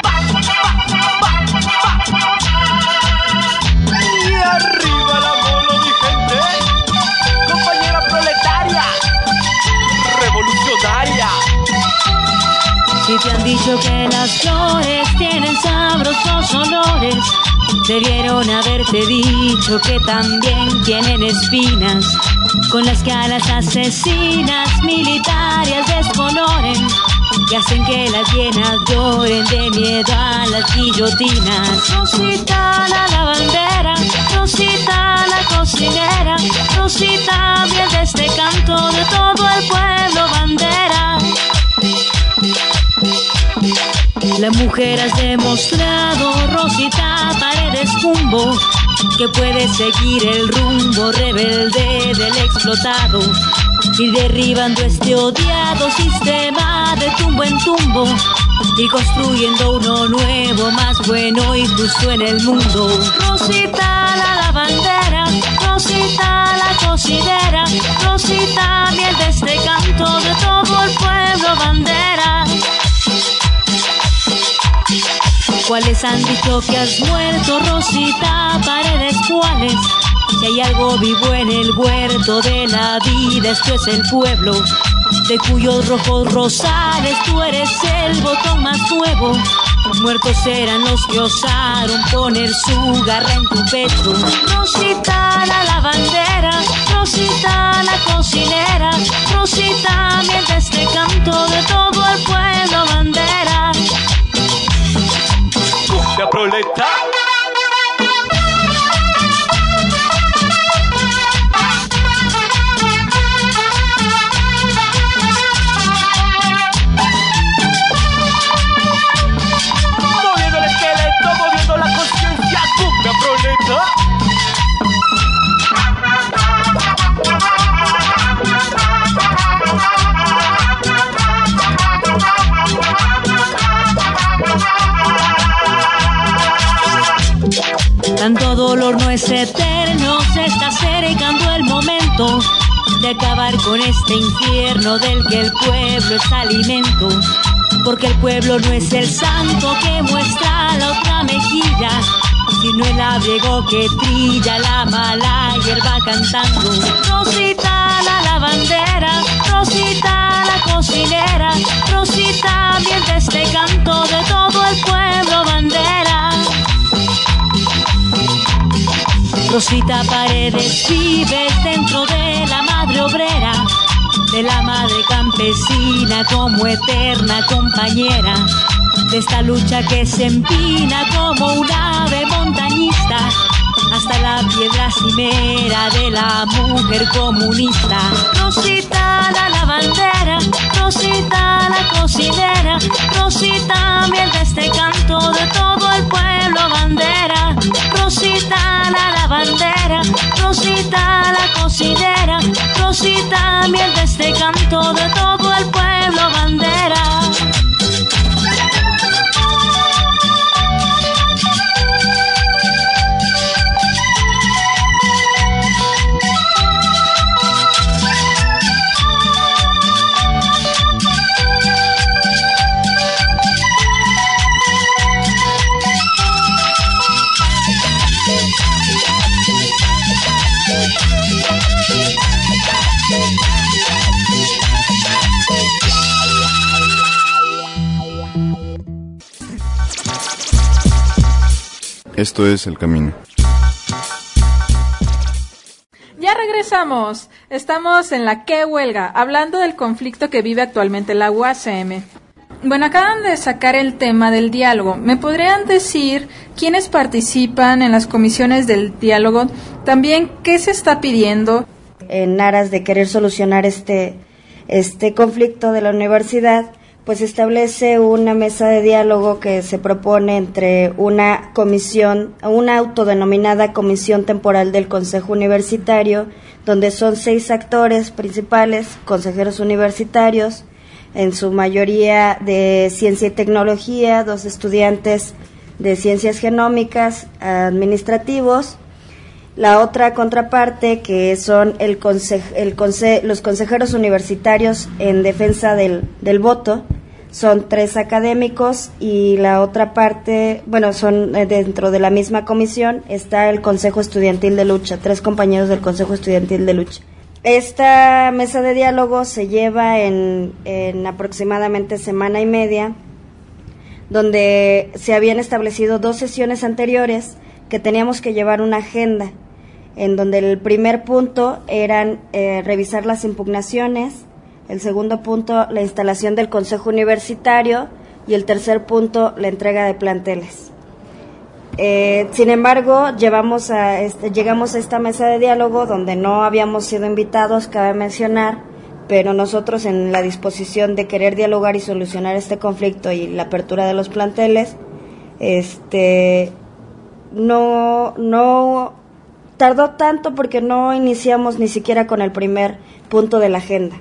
Y arriba la bola, mi gente, compañera proletaria, revolucionaria. Si te han dicho que las flores tienen sabrosos olores, debieron haberte dicho que también tienen espinas, con las que a las asesinas militares descoloren y hacen que las hienas lloren de miedo a las guillotinas. Rosita la lavandera, Rosita la cocinera, Rosita miel de este canto de todo el pueblo bandera. La mujer has demostrado, Rosita Paredes Jumbo, que puede seguir el rumbo rebelde del explotado, ir derribando este odiado sistema de tumbo en tumbo y construyendo uno nuevo, más bueno y justo en el mundo. Rosita la lavandera, Rosita la cocinera, Rosita miel de este canto de todo el pueblo bandera. ¿Cuáles han dicho que has muerto, Rosita Paredes? ¿Cuáles? Si hay algo vivo en el huerto de la vida, esto es el pueblo, de cuyos rojos rosales tú eres el botón más nuevo. Muertos eran los que osaron poner su garra en tu pecho. Rosita la lavandera, Rosita la cocinera, Rosita miel de este canto de todo el pueblo bandera. ¡Cumbia proleta! Moviendo el esqueleto, moviendo la conciencia, cumbia proleta. Tanto dolor no es eterno, se está acercando el momento de acabar con este infierno del que el pueblo es alimento. Porque el pueblo no es el santo que muestra la otra mejilla, sino el abrigo que trilla la mala hierba cantando. Rosita la lavandera, Rosita la cocinera, Rosita miel de este canto de todo el pueblo bandera. Rosita Paredes, vives dentro de la madre obrera, de la madre campesina como eterna compañera, de esta lucha que se empina como un ave montañista, hasta la piedra cimera de la mujer comunista. Rosita la lavandera, Rosita la cocinera, Rosita miel de este canto de todo el pueblo bandera. Rosita la lavandera, Rosita la cocinera, Rosita miel de este canto de todo el pueblo bandera. Esto es El Camino. Ya regresamos. Estamos en la ¿Qué huelga? Hablando del conflicto que vive actualmente la UACM. Bueno, acaban de sacar el tema del diálogo. ¿Me podrían decir quiénes participan en las comisiones del diálogo? También, ¿qué se está pidiendo? En aras de querer solucionar este conflicto de la universidad, pues establece una mesa de diálogo que se propone entre una comisión, una autodenominada Comisión Temporal del Consejo Universitario, donde son 6 actores principales, consejeros universitarios, en su mayoría de ciencia y tecnología, 2 estudiantes de Ciencias Genómicas, administrativos. La otra contraparte, que son los consejeros universitarios en defensa del voto, son 3 académicos, y la otra parte, bueno, son dentro de la misma comisión, está el Consejo Estudiantil de Lucha, 3 compañeros del Consejo Estudiantil de Lucha. Esta mesa de diálogo se lleva en aproximadamente semana y media, donde se habían establecido 2 sesiones anteriores que teníamos que llevar una agenda, en donde el primer punto eran revisar las impugnaciones, el segundo punto la instalación del Consejo Universitario y el tercer punto la entrega de planteles. Sin embargo, llegamos a esta mesa de diálogo donde no habíamos sido invitados, cabe mencionar, pero nosotros en la disposición de querer dialogar y solucionar este conflicto y la apertura de los planteles, no tardó tanto porque no iniciamos ni siquiera con el primer punto de la agenda.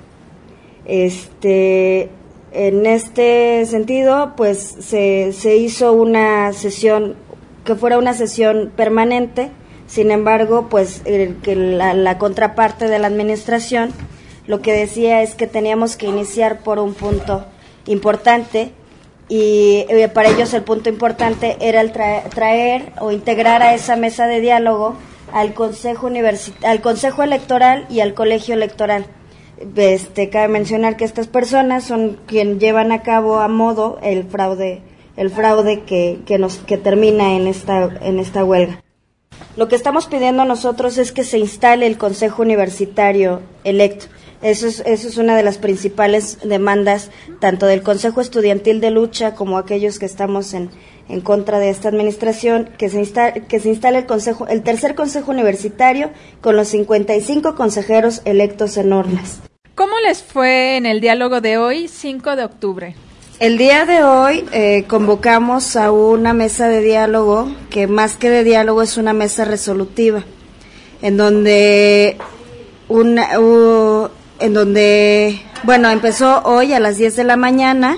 En este sentido, pues se hizo una sesión que fuera una sesión permanente. Sin embargo, pues que la contraparte de la administración lo que decía es que teníamos que iniciar por un punto importante, y para ellos el punto importante era el traer o integrar a esa mesa de diálogo al Consejo Electoral y al Colegio Electoral. Cabe mencionar que estas personas son quienes llevan a cabo a modo el fraude que termina en esta huelga. Lo que estamos pidiendo nosotros es que se instale el Consejo Universitario electo. Eso es una de las principales demandas, tanto del Consejo Estudiantil de Lucha como aquellos que estamos en contra de esta administración, que se instale el tercer Consejo Universitario con los 55 consejeros electos en urnas. ¿Cómo les fue en el diálogo de hoy, 5 de octubre? El día de hoy convocamos a una mesa de diálogo, que más que de diálogo es una mesa resolutiva, en donde empezó hoy a las 10 de la mañana.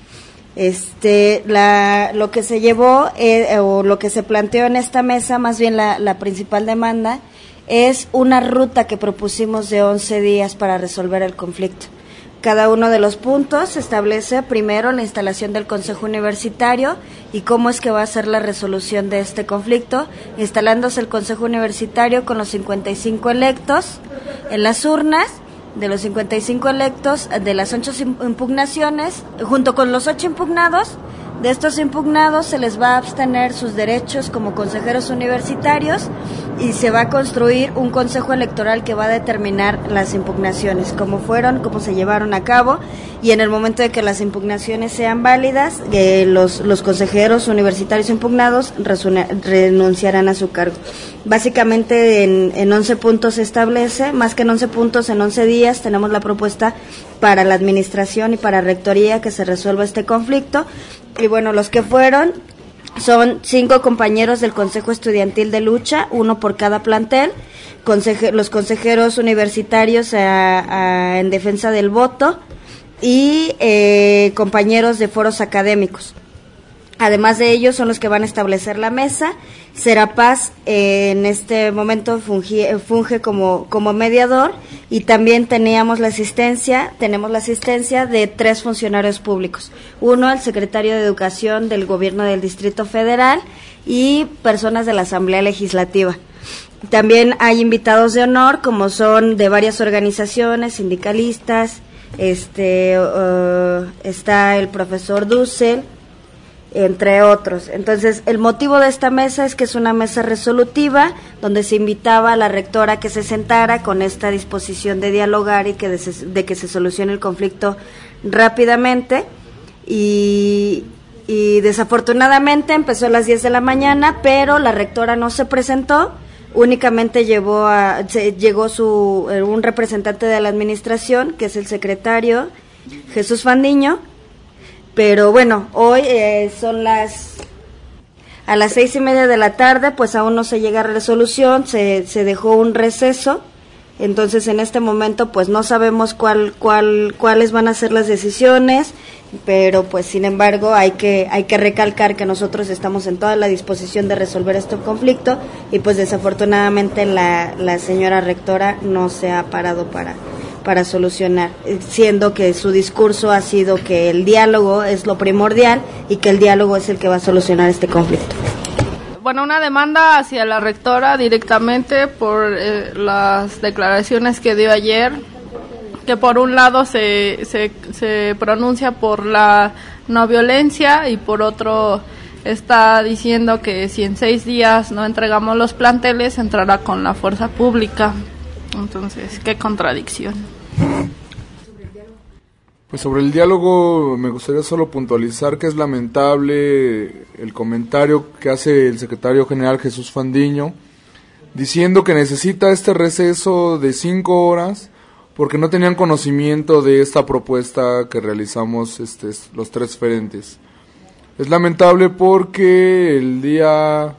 Lo que se llevó o lo que se planteó en esta mesa, más bien la principal demanda, es una ruta que propusimos de 11 días para resolver el conflicto. Cada uno de los puntos establece primero la instalación del Consejo Universitario y cómo es que va a ser la resolución de este conflicto, instalándose el Consejo Universitario con los 55 electos en las urnas. De los 55 electos, de las 8 impugnaciones, junto con los 8 impugnados, de estos impugnados se les va a abstener sus derechos como consejeros universitarios, y se va a construir un consejo electoral que va a determinar las impugnaciones, cómo fueron, cómo se llevaron a cabo, y en el momento de que las impugnaciones sean válidas, los consejeros universitarios impugnados renunciarán a su cargo. Básicamente en 11 puntos se establece, más que en 11 puntos, en 11 días tenemos la propuesta para la administración y para rectoría que se resuelva este conflicto. Y bueno, los que fueron son 5 compañeros del Consejo Estudiantil de Lucha, 1 por cada plantel, los consejeros universitarios en defensa del voto y compañeros de foros académicos. Además de ellos son los que van a establecer la mesa. Serapaz en este momento funge como mediador, y también tenemos la asistencia de 3 funcionarios públicos. 1, el secretario de Educación del Gobierno del Distrito Federal, y personas de la Asamblea Legislativa. También hay invitados de honor, como son de varias organizaciones sindicalistas. Está el profesor Dussel, entre otros. Entonces, el motivo de esta mesa es que es una mesa resolutiva, donde se invitaba a la rectora que se sentara con esta disposición de dialogar y de que se solucione el conflicto rápidamente, y desafortunadamente empezó a las 10 de la mañana, pero la rectora no se presentó. Únicamente llegó un representante de la administración, que es el secretario Jesús Fandiño. Pero bueno, hoy a las 6:30 de la tarde, pues aún no se llega a resolución, se dejó un receso. Entonces, en este momento, pues no sabemos cuáles van a ser las decisiones. pero pues sin embargo hay que recalcar que nosotros estamos en toda la disposición de resolver este conflicto y pues desafortunadamente la señora rectora no se ha parado para solucionar, siendo que su discurso ha sido que el diálogo es lo primordial y que el diálogo es el que va a solucionar este conflicto. Bueno, una demanda hacia la rectora directamente por las declaraciones que dio ayer, que por un lado se pronuncia por la no violencia y por otro está diciendo que si en 6 días no entregamos los planteles entrará con la fuerza pública. Entonces, qué contradicción. Pues sobre el diálogo me gustaría solo puntualizar que es lamentable el comentario que hace el secretario general Jesús Fandiño, diciendo que necesita este receso de 5 horas porque no tenían conocimiento de esta propuesta que realizamos los 3 frentes. Es lamentable porque el día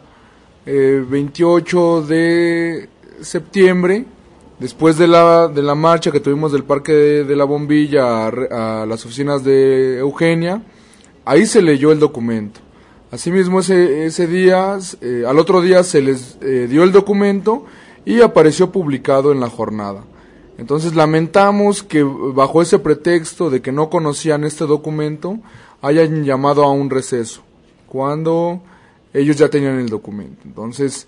28 de septiembre, después de la marcha que tuvimos del Parque de la Bombilla a las oficinas de Eugenia, ahí se leyó el documento. Asimismo, ese día, al otro día se les dio el documento y apareció publicado en la jornada. Entonces lamentamos que bajo ese pretexto de que no conocían este documento hayan llamado a un receso cuando ellos ya tenían el documento. Entonces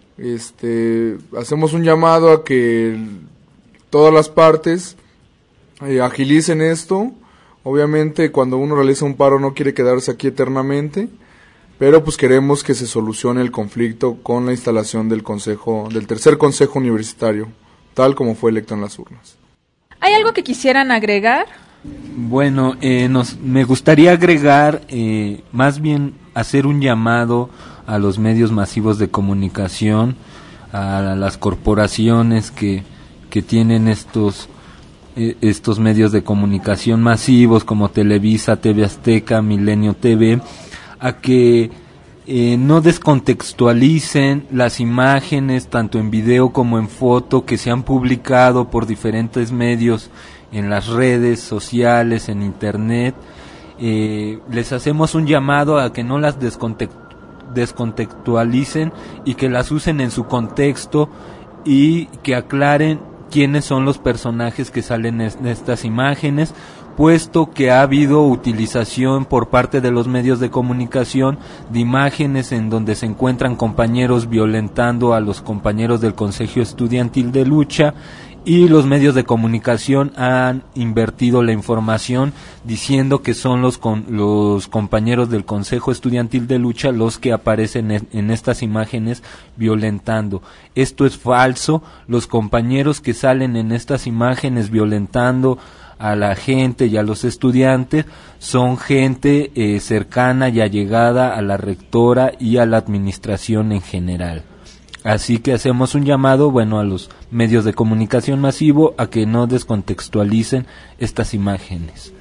hacemos un llamado a que todas las partes agilicen esto. Obviamente cuando uno realiza un paro no quiere quedarse aquí eternamente, pero pues queremos que se solucione el conflicto con la instalación del tercer consejo universitario, tal como fue electo en las urnas. ¿Hay algo que quisieran agregar? Bueno, me gustaría agregar, más bien hacer un llamado a los medios masivos de comunicación, a las corporaciones que tienen estos medios de comunicación masivos como Televisa, TV Azteca, Milenio TV, a que no descontextualicen las imágenes tanto en video como en foto que se han publicado por diferentes medios en las redes sociales, en internet. Les hacemos un llamado a que no las descontextualicen y que las usen en su contexto y que aclaren quiénes son los personajes que salen en estas imágenes, puesto que ha habido utilización por parte de los medios de comunicación de imágenes en donde se encuentran compañeros violentando a los compañeros del Consejo Estudiantil de Lucha, y los medios de comunicación han invertido la información diciendo que son los compañeros del Consejo Estudiantil de Lucha los que aparecen en estas imágenes violentando. Esto es falso. Los compañeros que salen en estas imágenes violentando a la gente y a los estudiantes son gente cercana y allegada a la rectora y a la administración en general. Así que hacemos un llamado, a los medios de comunicación masivo a que no descontextualicen estas imágenes.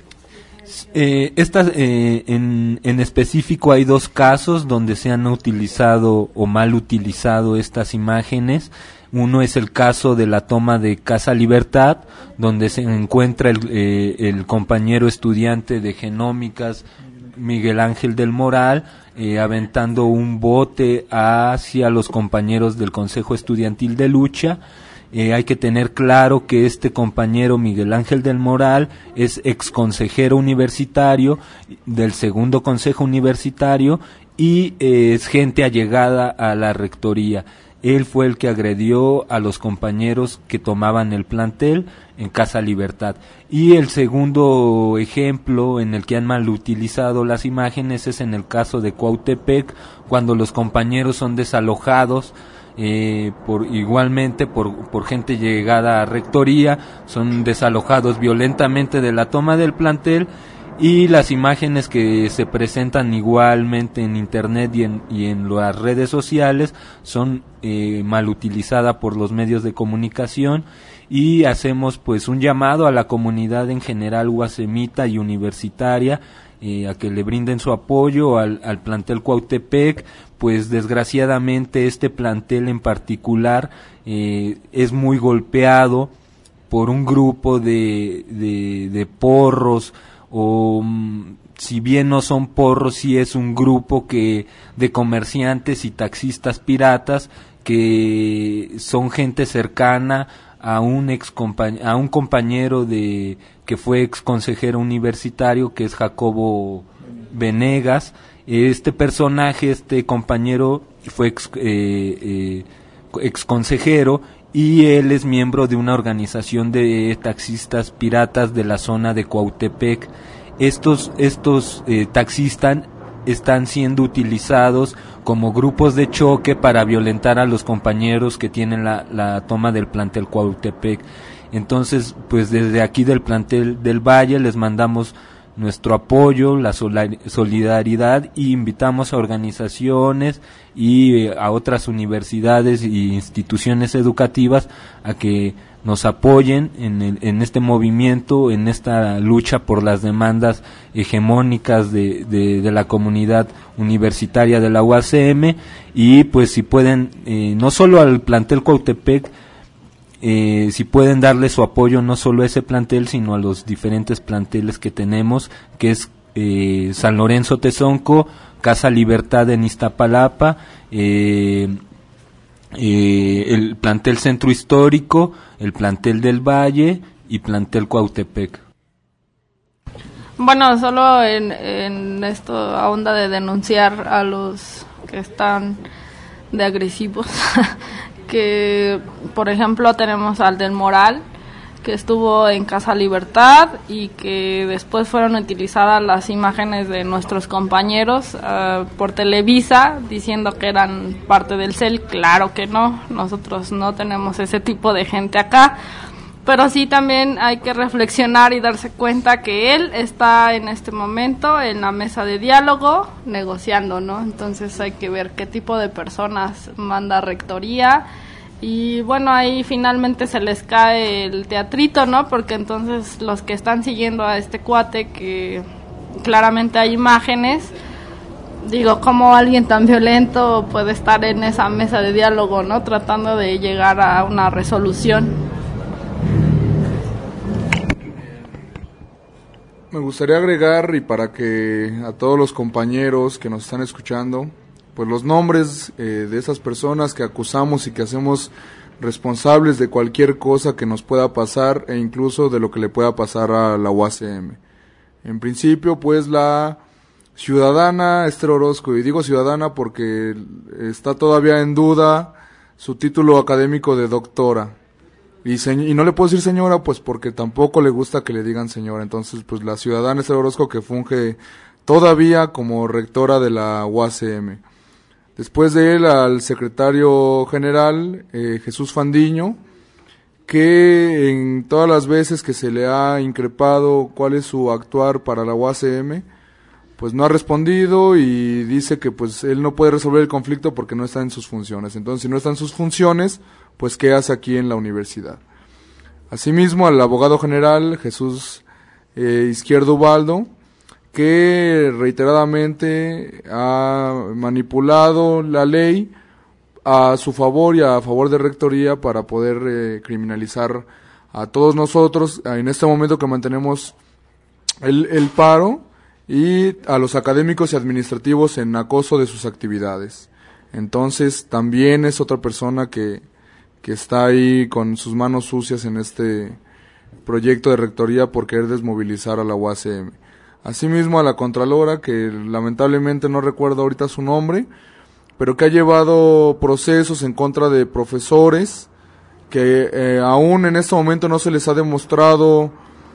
En específico hay 2 casos donde se han utilizado o mal utilizado estas imágenes. Uno es el caso de la toma de Casa Libertad, donde se encuentra el compañero estudiante de genómicas, Miguel Ángel del Moral, aventando un bote hacia los compañeros del Consejo Estudiantil de Lucha. Hay que tener claro que este compañero Miguel Ángel del Moral es exconsejero universitario del segundo consejo universitario y es gente allegada a la rectoría. Él fue el que agredió a los compañeros que tomaban el plantel en Casa Libertad. Y el segundo ejemplo en el que han mal utilizado las imágenes es en el caso de Cuautepec, cuando los compañeros son desalojados igualmente por gente llegada a rectoría, son desalojados violentamente de la toma del plantel, y las imágenes que se presentan igualmente en internet y en las redes sociales son mal utilizadas por los medios de comunicación, y hacemos pues un llamado a la comunidad en general guasemita y universitaria a que le brinden su apoyo al plantel Cuautepec, pues desgraciadamente este plantel en particular es muy golpeado por un grupo de porros o si bien no son porros, sí es un grupo de comerciantes y taxistas piratas que son gente cercana a un compañero que fue ex consejero universitario, que es Jacobo Venegas. Este personaje, este compañero, fue ex consejero, y él es miembro de una organización de taxistas piratas de la zona de Cuautepec. Estos taxistas están siendo utilizados como grupos de choque para violentar a los compañeros que tienen la toma del plantel Cuautepec. Entonces, pues desde aquí del plantel del Valle les mandamos nuestro apoyo, la solidaridad, y invitamos a organizaciones y a otras universidades e instituciones educativas a que nos apoyen en este movimiento, en esta lucha por las demandas hegemónicas de la comunidad universitaria de la UACM. Y pues si pueden, no solo al plantel Cuautepec, si pueden darle su apoyo no solo a ese plantel, sino a los diferentes planteles que tenemos, que es San Lorenzo Tezonco, Casa Libertad en Iztapalapa, el plantel Centro Histórico, el plantel del Valle y plantel Cuautepec. Bueno, solo en esto, a onda de denunciar a los que están de agresivos, que por ejemplo tenemos al del Moral, que estuvo en Casa Libertad y que después fueron utilizadas las imágenes de nuestros compañeros por Televisa diciendo que eran parte del CEL. Claro que no, nosotros no tenemos ese tipo de gente acá, pero sí también hay que reflexionar y darse cuenta que él está en este momento en la mesa de diálogo negociando, ¿no? Entonces hay que ver qué tipo de personas manda rectoría. Y bueno, ahí finalmente se les cae el teatrito, ¿no? Porque entonces los que están siguiendo a este cuate, que claramente hay imágenes, digo, ¿cómo alguien tan violento puede estar en esa mesa de diálogo, ¿no? Tratando de llegar a una resolución. Me gustaría agregar, y para que a todos los compañeros que nos están escuchando, pues los nombres de esas personas que acusamos y que hacemos responsables de cualquier cosa que nos pueda pasar, e incluso de lo que le pueda pasar a la UACM. En principio, pues la ciudadana Esther Orozco, y digo ciudadana porque está todavía en duda su título académico de doctora, y no le puedo decir señora pues porque tampoco le gusta que le digan señora. Entonces pues la ciudadana Esther Orozco, que funge todavía como rectora de la UACM. Después de él, al secretario general, Jesús Fandiño, que en todas las veces que se le ha increpado cuál es su actuar para la UACM, pues no ha respondido y dice que pues él no puede resolver el conflicto porque no está en sus funciones. Entonces, si no está en sus funciones, pues ¿qué hace aquí en la universidad? Asimismo, al abogado general, Jesús Izquierdo Ubaldo, que reiteradamente ha manipulado la ley a su favor y a favor de rectoría para poder criminalizar a todos nosotros en este momento que mantenemos el paro, y a los académicos y administrativos en acoso de sus actividades. Entonces también es otra persona que está ahí con sus manos sucias en este proyecto de rectoría por querer desmovilizar a la UACM. Asimismo a la Contralora, que lamentablemente no recuerdo ahorita su nombre, pero que ha llevado procesos en contra de profesores que aún en este momento no se les ha demostrado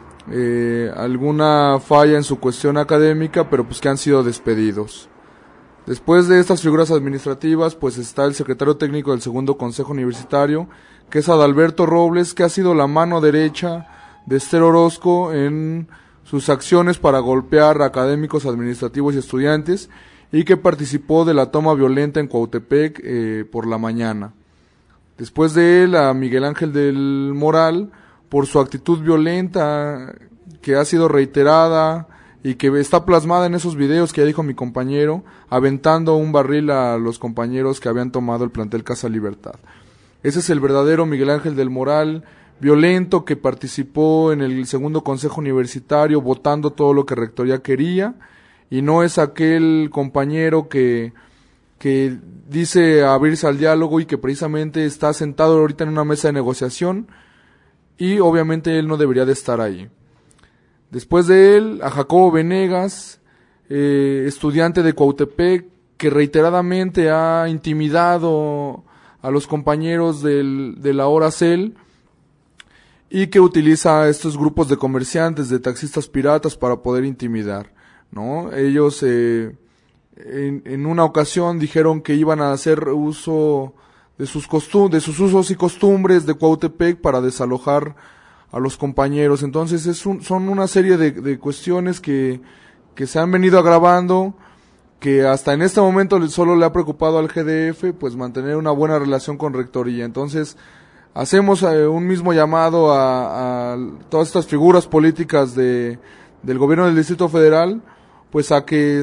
alguna falla en su cuestión académica, pero pues que han sido despedidos. Después de estas figuras administrativas, pues está el secretario técnico del segundo consejo universitario, que es Adalberto Robles, que ha sido la mano derecha de Esther Orozco en sus acciones para golpear a académicos, administrativos y estudiantes, y que participó de la toma violenta en Cuautepec por la mañana. Después de él, a Miguel Ángel del Moral, por su actitud violenta que ha sido reiterada y que está plasmada en esos videos que ya dijo mi compañero, aventando un barril a los compañeros que habían tomado el plantel Casa Libertad. Ese es el verdadero Miguel Ángel del Moral, violento, que participó en el segundo consejo universitario votando todo lo que rectoría quería, y no es aquel compañero que dice abrirse al diálogo y que precisamente está sentado ahorita en una mesa de negociación, y obviamente él no debería de estar ahí. Después de él, a Jacobo Venegas, estudiante de Cuautepec, que reiteradamente ha intimidado a los compañeros de la hora CEL, y que utiliza estos grupos de comerciantes, de taxistas piratas para poder intimidar, ¿no? Ellos en una ocasión dijeron que iban a hacer uso de sus usos y costumbres de Cuautepec para desalojar a los compañeros. Entonces son una serie de cuestiones que se han venido agravando, que hasta en este momento solo le ha preocupado al GDF pues mantener una buena relación con rectoría. Entonces hacemos un mismo llamado a todas estas figuras políticas del gobierno del Distrito Federal, pues a que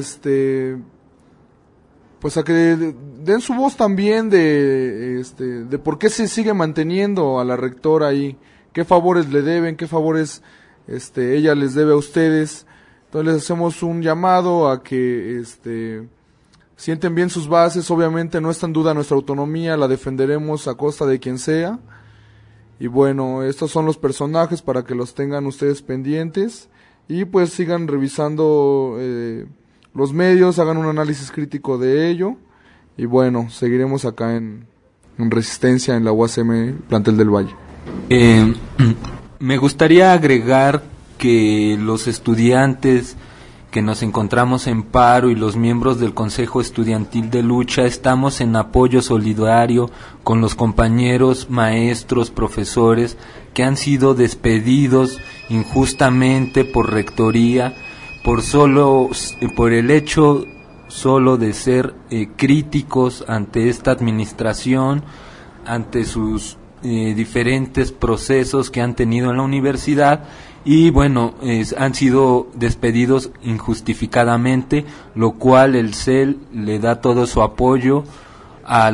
den su voz también de por qué se sigue manteniendo a la rectora ahí, qué favores le deben, qué favores ella les debe a ustedes. Entonces les hacemos un llamado a que sienten bien sus bases. Obviamente no está en duda nuestra autonomía, la defenderemos a costa de quien sea. Y bueno, estos son los personajes para que los tengan ustedes pendientes y pues sigan revisando los medios, hagan un análisis crítico de ello. Y bueno, seguiremos acá en Resistencia en la UACM Plantel del Valle. Me gustaría agregar que los estudiantes que nos encontramos en paro y los miembros del Consejo Estudiantil de Lucha estamos en apoyo solidario con los compañeros, maestros, profesores que han sido despedidos injustamente por rectoría por el hecho solo de ser críticos ante esta administración, ante sus diferentes procesos que han tenido en la universidad. Y bueno, han sido despedidos injustificadamente, lo cual el CEL le da todo su apoyo a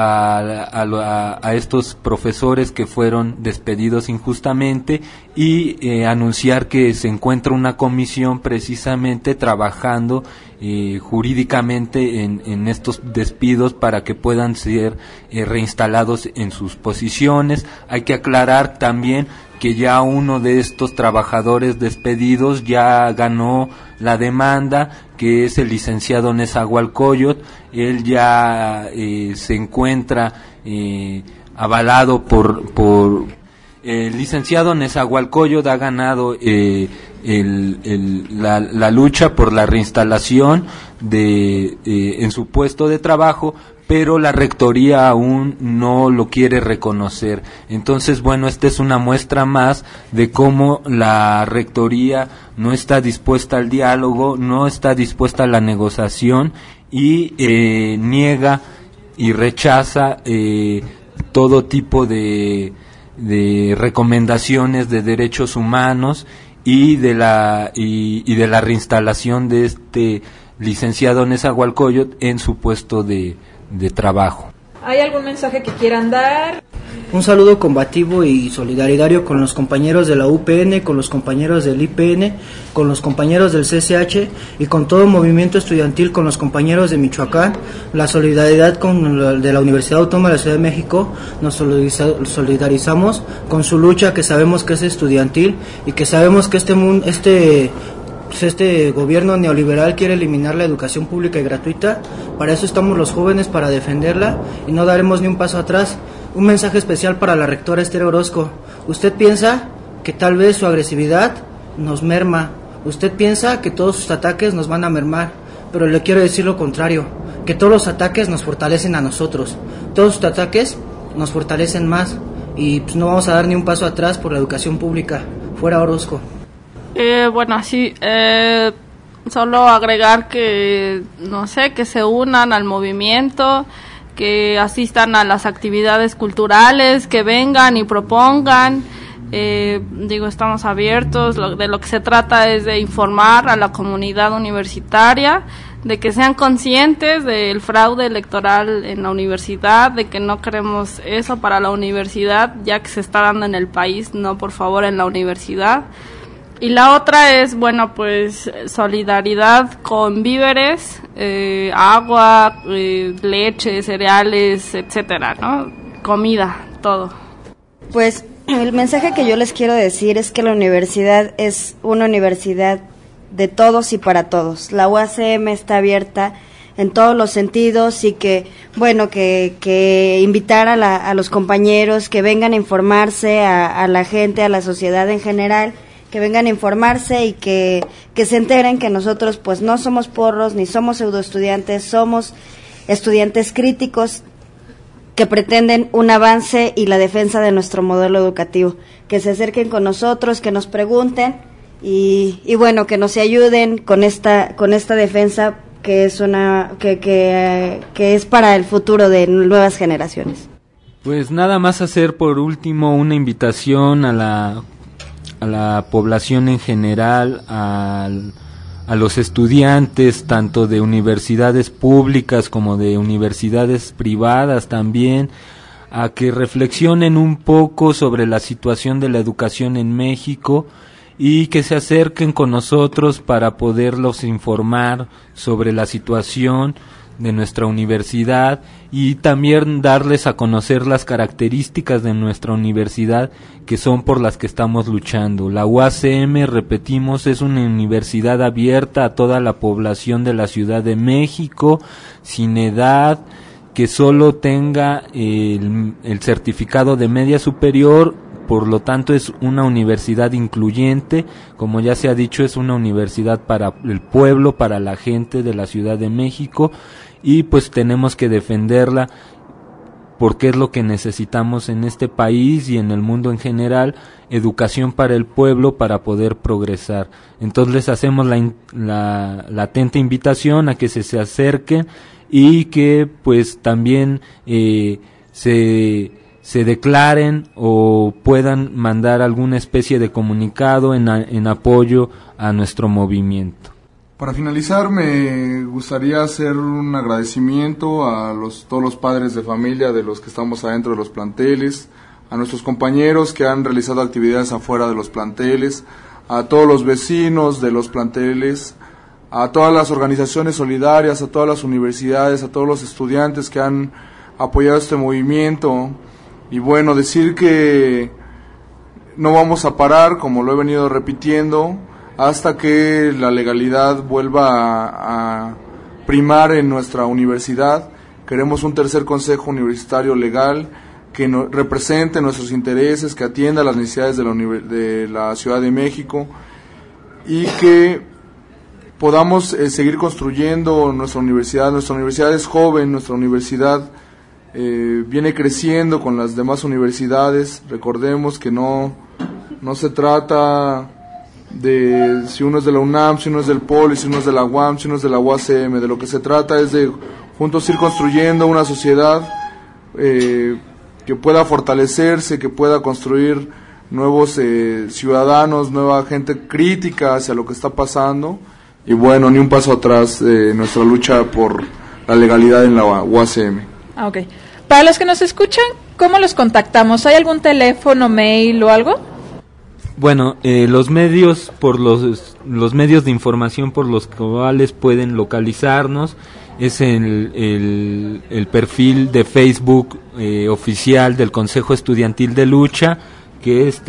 estos profesores que fueron despedidos injustamente, y anunciar que se encuentra una comisión precisamente trabajando jurídicamente en estos despidos para que puedan ser reinstalados en sus posiciones. Hay que aclarar también que ya uno de estos trabajadores despedidos ya ganó la demanda, que es el licenciado Nezahualcóyotl. Él ya se encuentra avalado por el licenciado Nezahualcóyotl ha ganado la lucha por la reinstalación en su puesto de trabajo, pero la rectoría aún no lo quiere reconocer. Entonces, bueno, esta es una muestra más de cómo la rectoría no está dispuesta al diálogo, no está dispuesta a la negociación, y niega y rechaza todo tipo de recomendaciones de derechos humanos y de la reinstalación de este licenciado Nezahualcóyotl en su puesto de trabajo. ¿Hay algún mensaje que quieran dar? Un saludo combativo y solidario con los compañeros de la UPN, con los compañeros del IPN, con los compañeros del CCH y con todo movimiento estudiantil, con los compañeros de Michoacán. La solidaridad de la Universidad Autónoma de la Ciudad de México, nos solidarizamos con su lucha, que sabemos que es estudiantil y que sabemos que este gobierno neoliberal quiere eliminar la educación pública y gratuita. Para eso estamos los jóvenes, para defenderla, y no daremos ni un paso atrás. Un mensaje especial para la rectora Esther Orozco. Usted piensa que tal vez su agresividad nos merma, usted piensa que todos sus ataques nos van a mermar, pero le quiero decir lo contrario, que todos los ataques nos fortalecen a nosotros, todos sus ataques nos fortalecen más, y pues no vamos a dar ni un paso atrás por la educación pública. Fuera Orozco. Bueno, sí, solo agregar que, no sé, que se unan al movimiento, que asistan a las actividades culturales, que vengan y propongan. Estamos abiertos, de lo que se trata es de informar a la comunidad universitaria, de que sean conscientes del fraude electoral en la universidad, de que no queremos eso para la universidad, ya que se está dando en el país, no por favor en la universidad. Y la otra es, bueno, pues solidaridad con víveres, agua, leche, cereales, etcétera, ¿no? Comida, todo. Pues el mensaje que yo les quiero decir es que la universidad es una universidad de todos y para todos. La UACM está abierta en todos los sentidos y que, bueno, que invitar a los compañeros que vengan a informarse, a la gente, a la sociedad en general, que vengan a informarse y que se enteren que nosotros pues no somos porros ni somos pseudoestudiantes, somos estudiantes críticos que pretenden un avance y la defensa de nuestro modelo educativo, que se acerquen con nosotros, que nos pregunten y bueno, que nos ayuden con esta defensa que es que es para el futuro de nuevas generaciones. Pues nada más hacer por último una invitación a la población en general, a los estudiantes tanto de universidades públicas como de universidades privadas también, a que reflexionen un poco sobre la situación de la educación en México y que se acerquen con nosotros para poderlos informar sobre la situación de nuestra universidad y también darles a conocer las características de nuestra universidad que son por las que estamos luchando. La UACM, repetimos, es una universidad abierta a toda la población de la Ciudad de México, sin edad, que solo tenga el certificado de media superior. Por lo tanto es una universidad incluyente, como ya se ha dicho, es una universidad para el pueblo, para la gente de la Ciudad de México, y pues tenemos que defenderla porque es lo que necesitamos en este país y en el mundo en general, educación para el pueblo para poder progresar. Entonces les hacemos la atenta invitación a que se acerquen y que pues también se declaren o puedan mandar alguna especie de comunicado en apoyo a nuestro movimiento. Para finalizar, me gustaría hacer un agradecimiento a todos los padres de familia de los que estamos adentro de los planteles, a nuestros compañeros que han realizado actividades afuera de los planteles, a todos los vecinos de los planteles, a todas las organizaciones solidarias, a todas las universidades, a todos los estudiantes que han apoyado este movimiento. Y bueno, decir que no vamos a parar, como lo he venido repitiendo, hasta que la legalidad vuelva a primar en nuestra universidad. Queremos un tercer consejo universitario legal que represente nuestros intereses, que atienda las necesidades de la Ciudad de México y que podamos seguir construyendo nuestra universidad. Nuestra universidad es joven, nuestra universidad viene creciendo con las demás universidades. Recordemos que no se trata de si uno es de la UNAM, si uno es del Poli, si uno es de la UAM, si uno es de la UACM. De lo que se trata es de juntos ir construyendo una sociedad que pueda fortalecerse, que pueda construir nuevos ciudadanos, nueva gente crítica hacia lo que está pasando. Y bueno, ni un paso atrás de nuestra lucha por la legalidad en la UACM. Ok. Para los que nos escuchan, ¿cómo los contactamos? ¿Hay algún teléfono, mail o algo? Bueno, los medios los medios de información por los cuales pueden localizarnos es el perfil de Facebook oficial del Consejo Estudiantil de Lucha, que es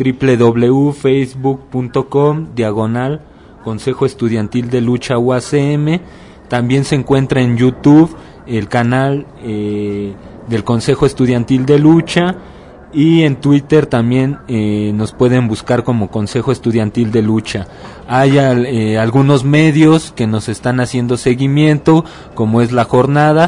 www.facebook.com/Consejo Estudiantil de Lucha UACM. También se encuentra en YouTube el canal del Consejo Estudiantil de Lucha, y en Twitter también nos pueden buscar como Consejo Estudiantil de Lucha. Hay algunos medios que nos están haciendo seguimiento, como es La Jornada,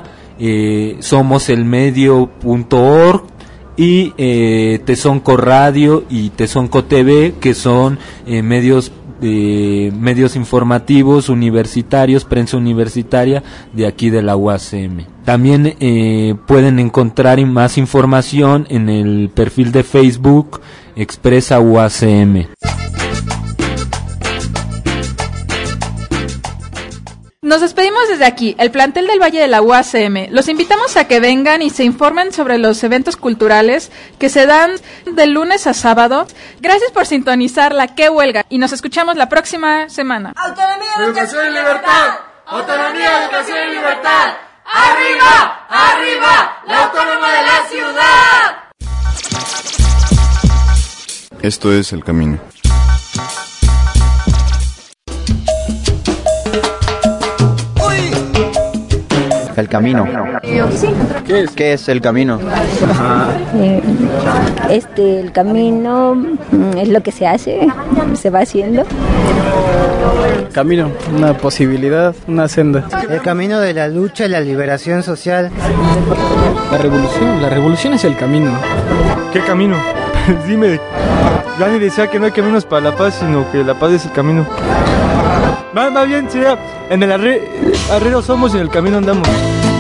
somoselmedio.org y Tezonco Radio y Tezonco TV, que son medios informativos universitarios, prensa universitaria de aquí de la UACM. También pueden encontrar más información en el perfil de Facebook Expresa UACM. Nos despedimos desde aquí, el plantel del Valle de la UACM. Los invitamos a que vengan y se informen sobre los eventos culturales que se dan de lunes a sábado. Gracias por sintonizar la Que Huelga y nos escuchamos la próxima semana. Autonomía, educación y libertad. Autonomía, educación y libertad. ¡Arriba! ¡Arriba! ¡La autónoma de la ciudad! Esto es El Camino. El camino. ¿Qué es el camino? El camino es lo que se hace, se va haciendo. Camino, una posibilidad, una senda. El camino de la lucha y la liberación social. La revolución es el camino. ¿Qué camino? Dime. Gandhi decía que no hay caminos para la paz, sino que la paz es el camino. Va bien, sí, en el arriero somos y en el camino andamos.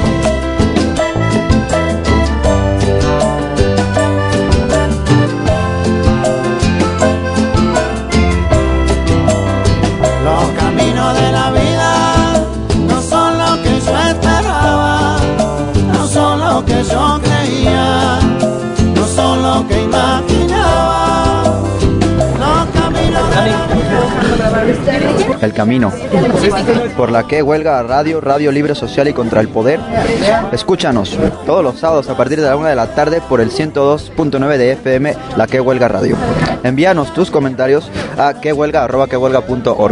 Los caminos de la vida no son lo que yo esperaba, no son lo que yo creía, no son lo que imaginaba. Los caminos de la vida. El camino. Por la Que Huelga Radio, Radio Libre Social y contra el Poder. Escúchanos todos los sábados a partir de la 1 de la tarde por el 102.9 de FM, la Que Huelga Radio. Envíanos tus comentarios a quehuelga@quehuelga.org.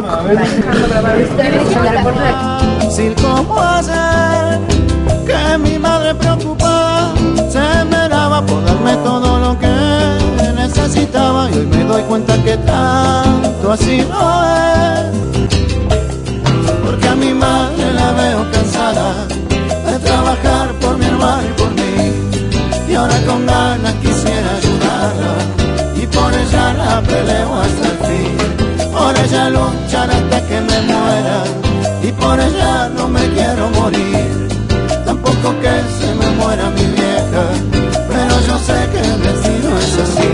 ¿Cómo hacer que mi madre preocupada se me daba por darme todo lo que necesitaba? Y hoy me doy cuenta que tanto así no es, porque a mi madre la veo cansada de trabajar por mi hermano y por mí, y ahora con ganas quisiera ayudarla, y por ella la peleo hasta el fin, por ella luchar hasta que me muera, y por ella no me quiero morir, tampoco que se me muera mi vieja, pero yo sé que el destino es así.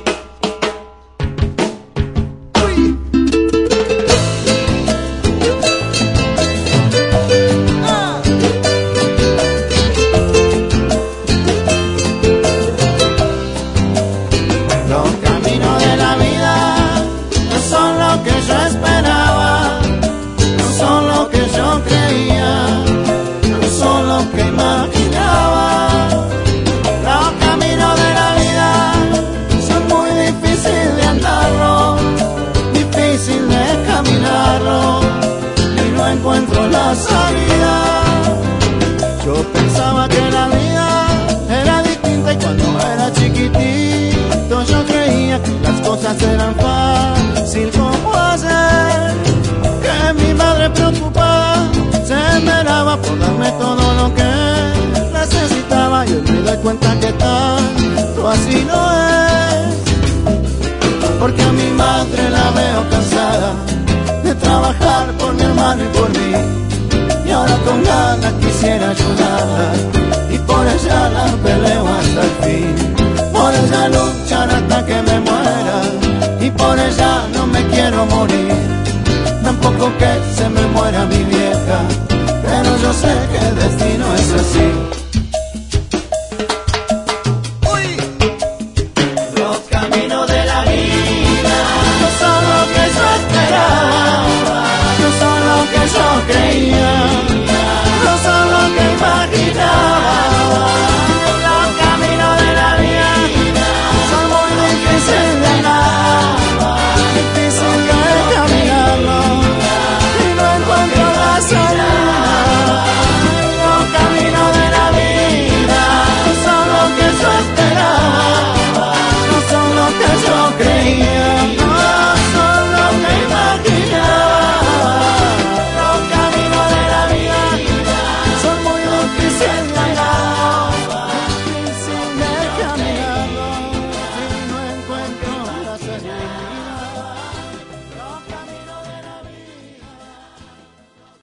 Encuentro la salida. Yo pensaba que la vida era distinta y cuando era chiquitito yo creía que las cosas eran fácil. ¿Cómo hacer que mi madre preocupada se me daba por darme todo lo que necesitaba? Y hoy me doy cuenta que tanto así no es, porque a mi madre la veo cansada de trabajar por mi hermano y por mí, y ahora con ganas quisiera ayudarla, y por ella la peleo hasta el fin, por ella luchar hasta que me muera, y por ella no me quiero morir, tampoco que se me muera mi vieja, pero yo sé que el destino es así.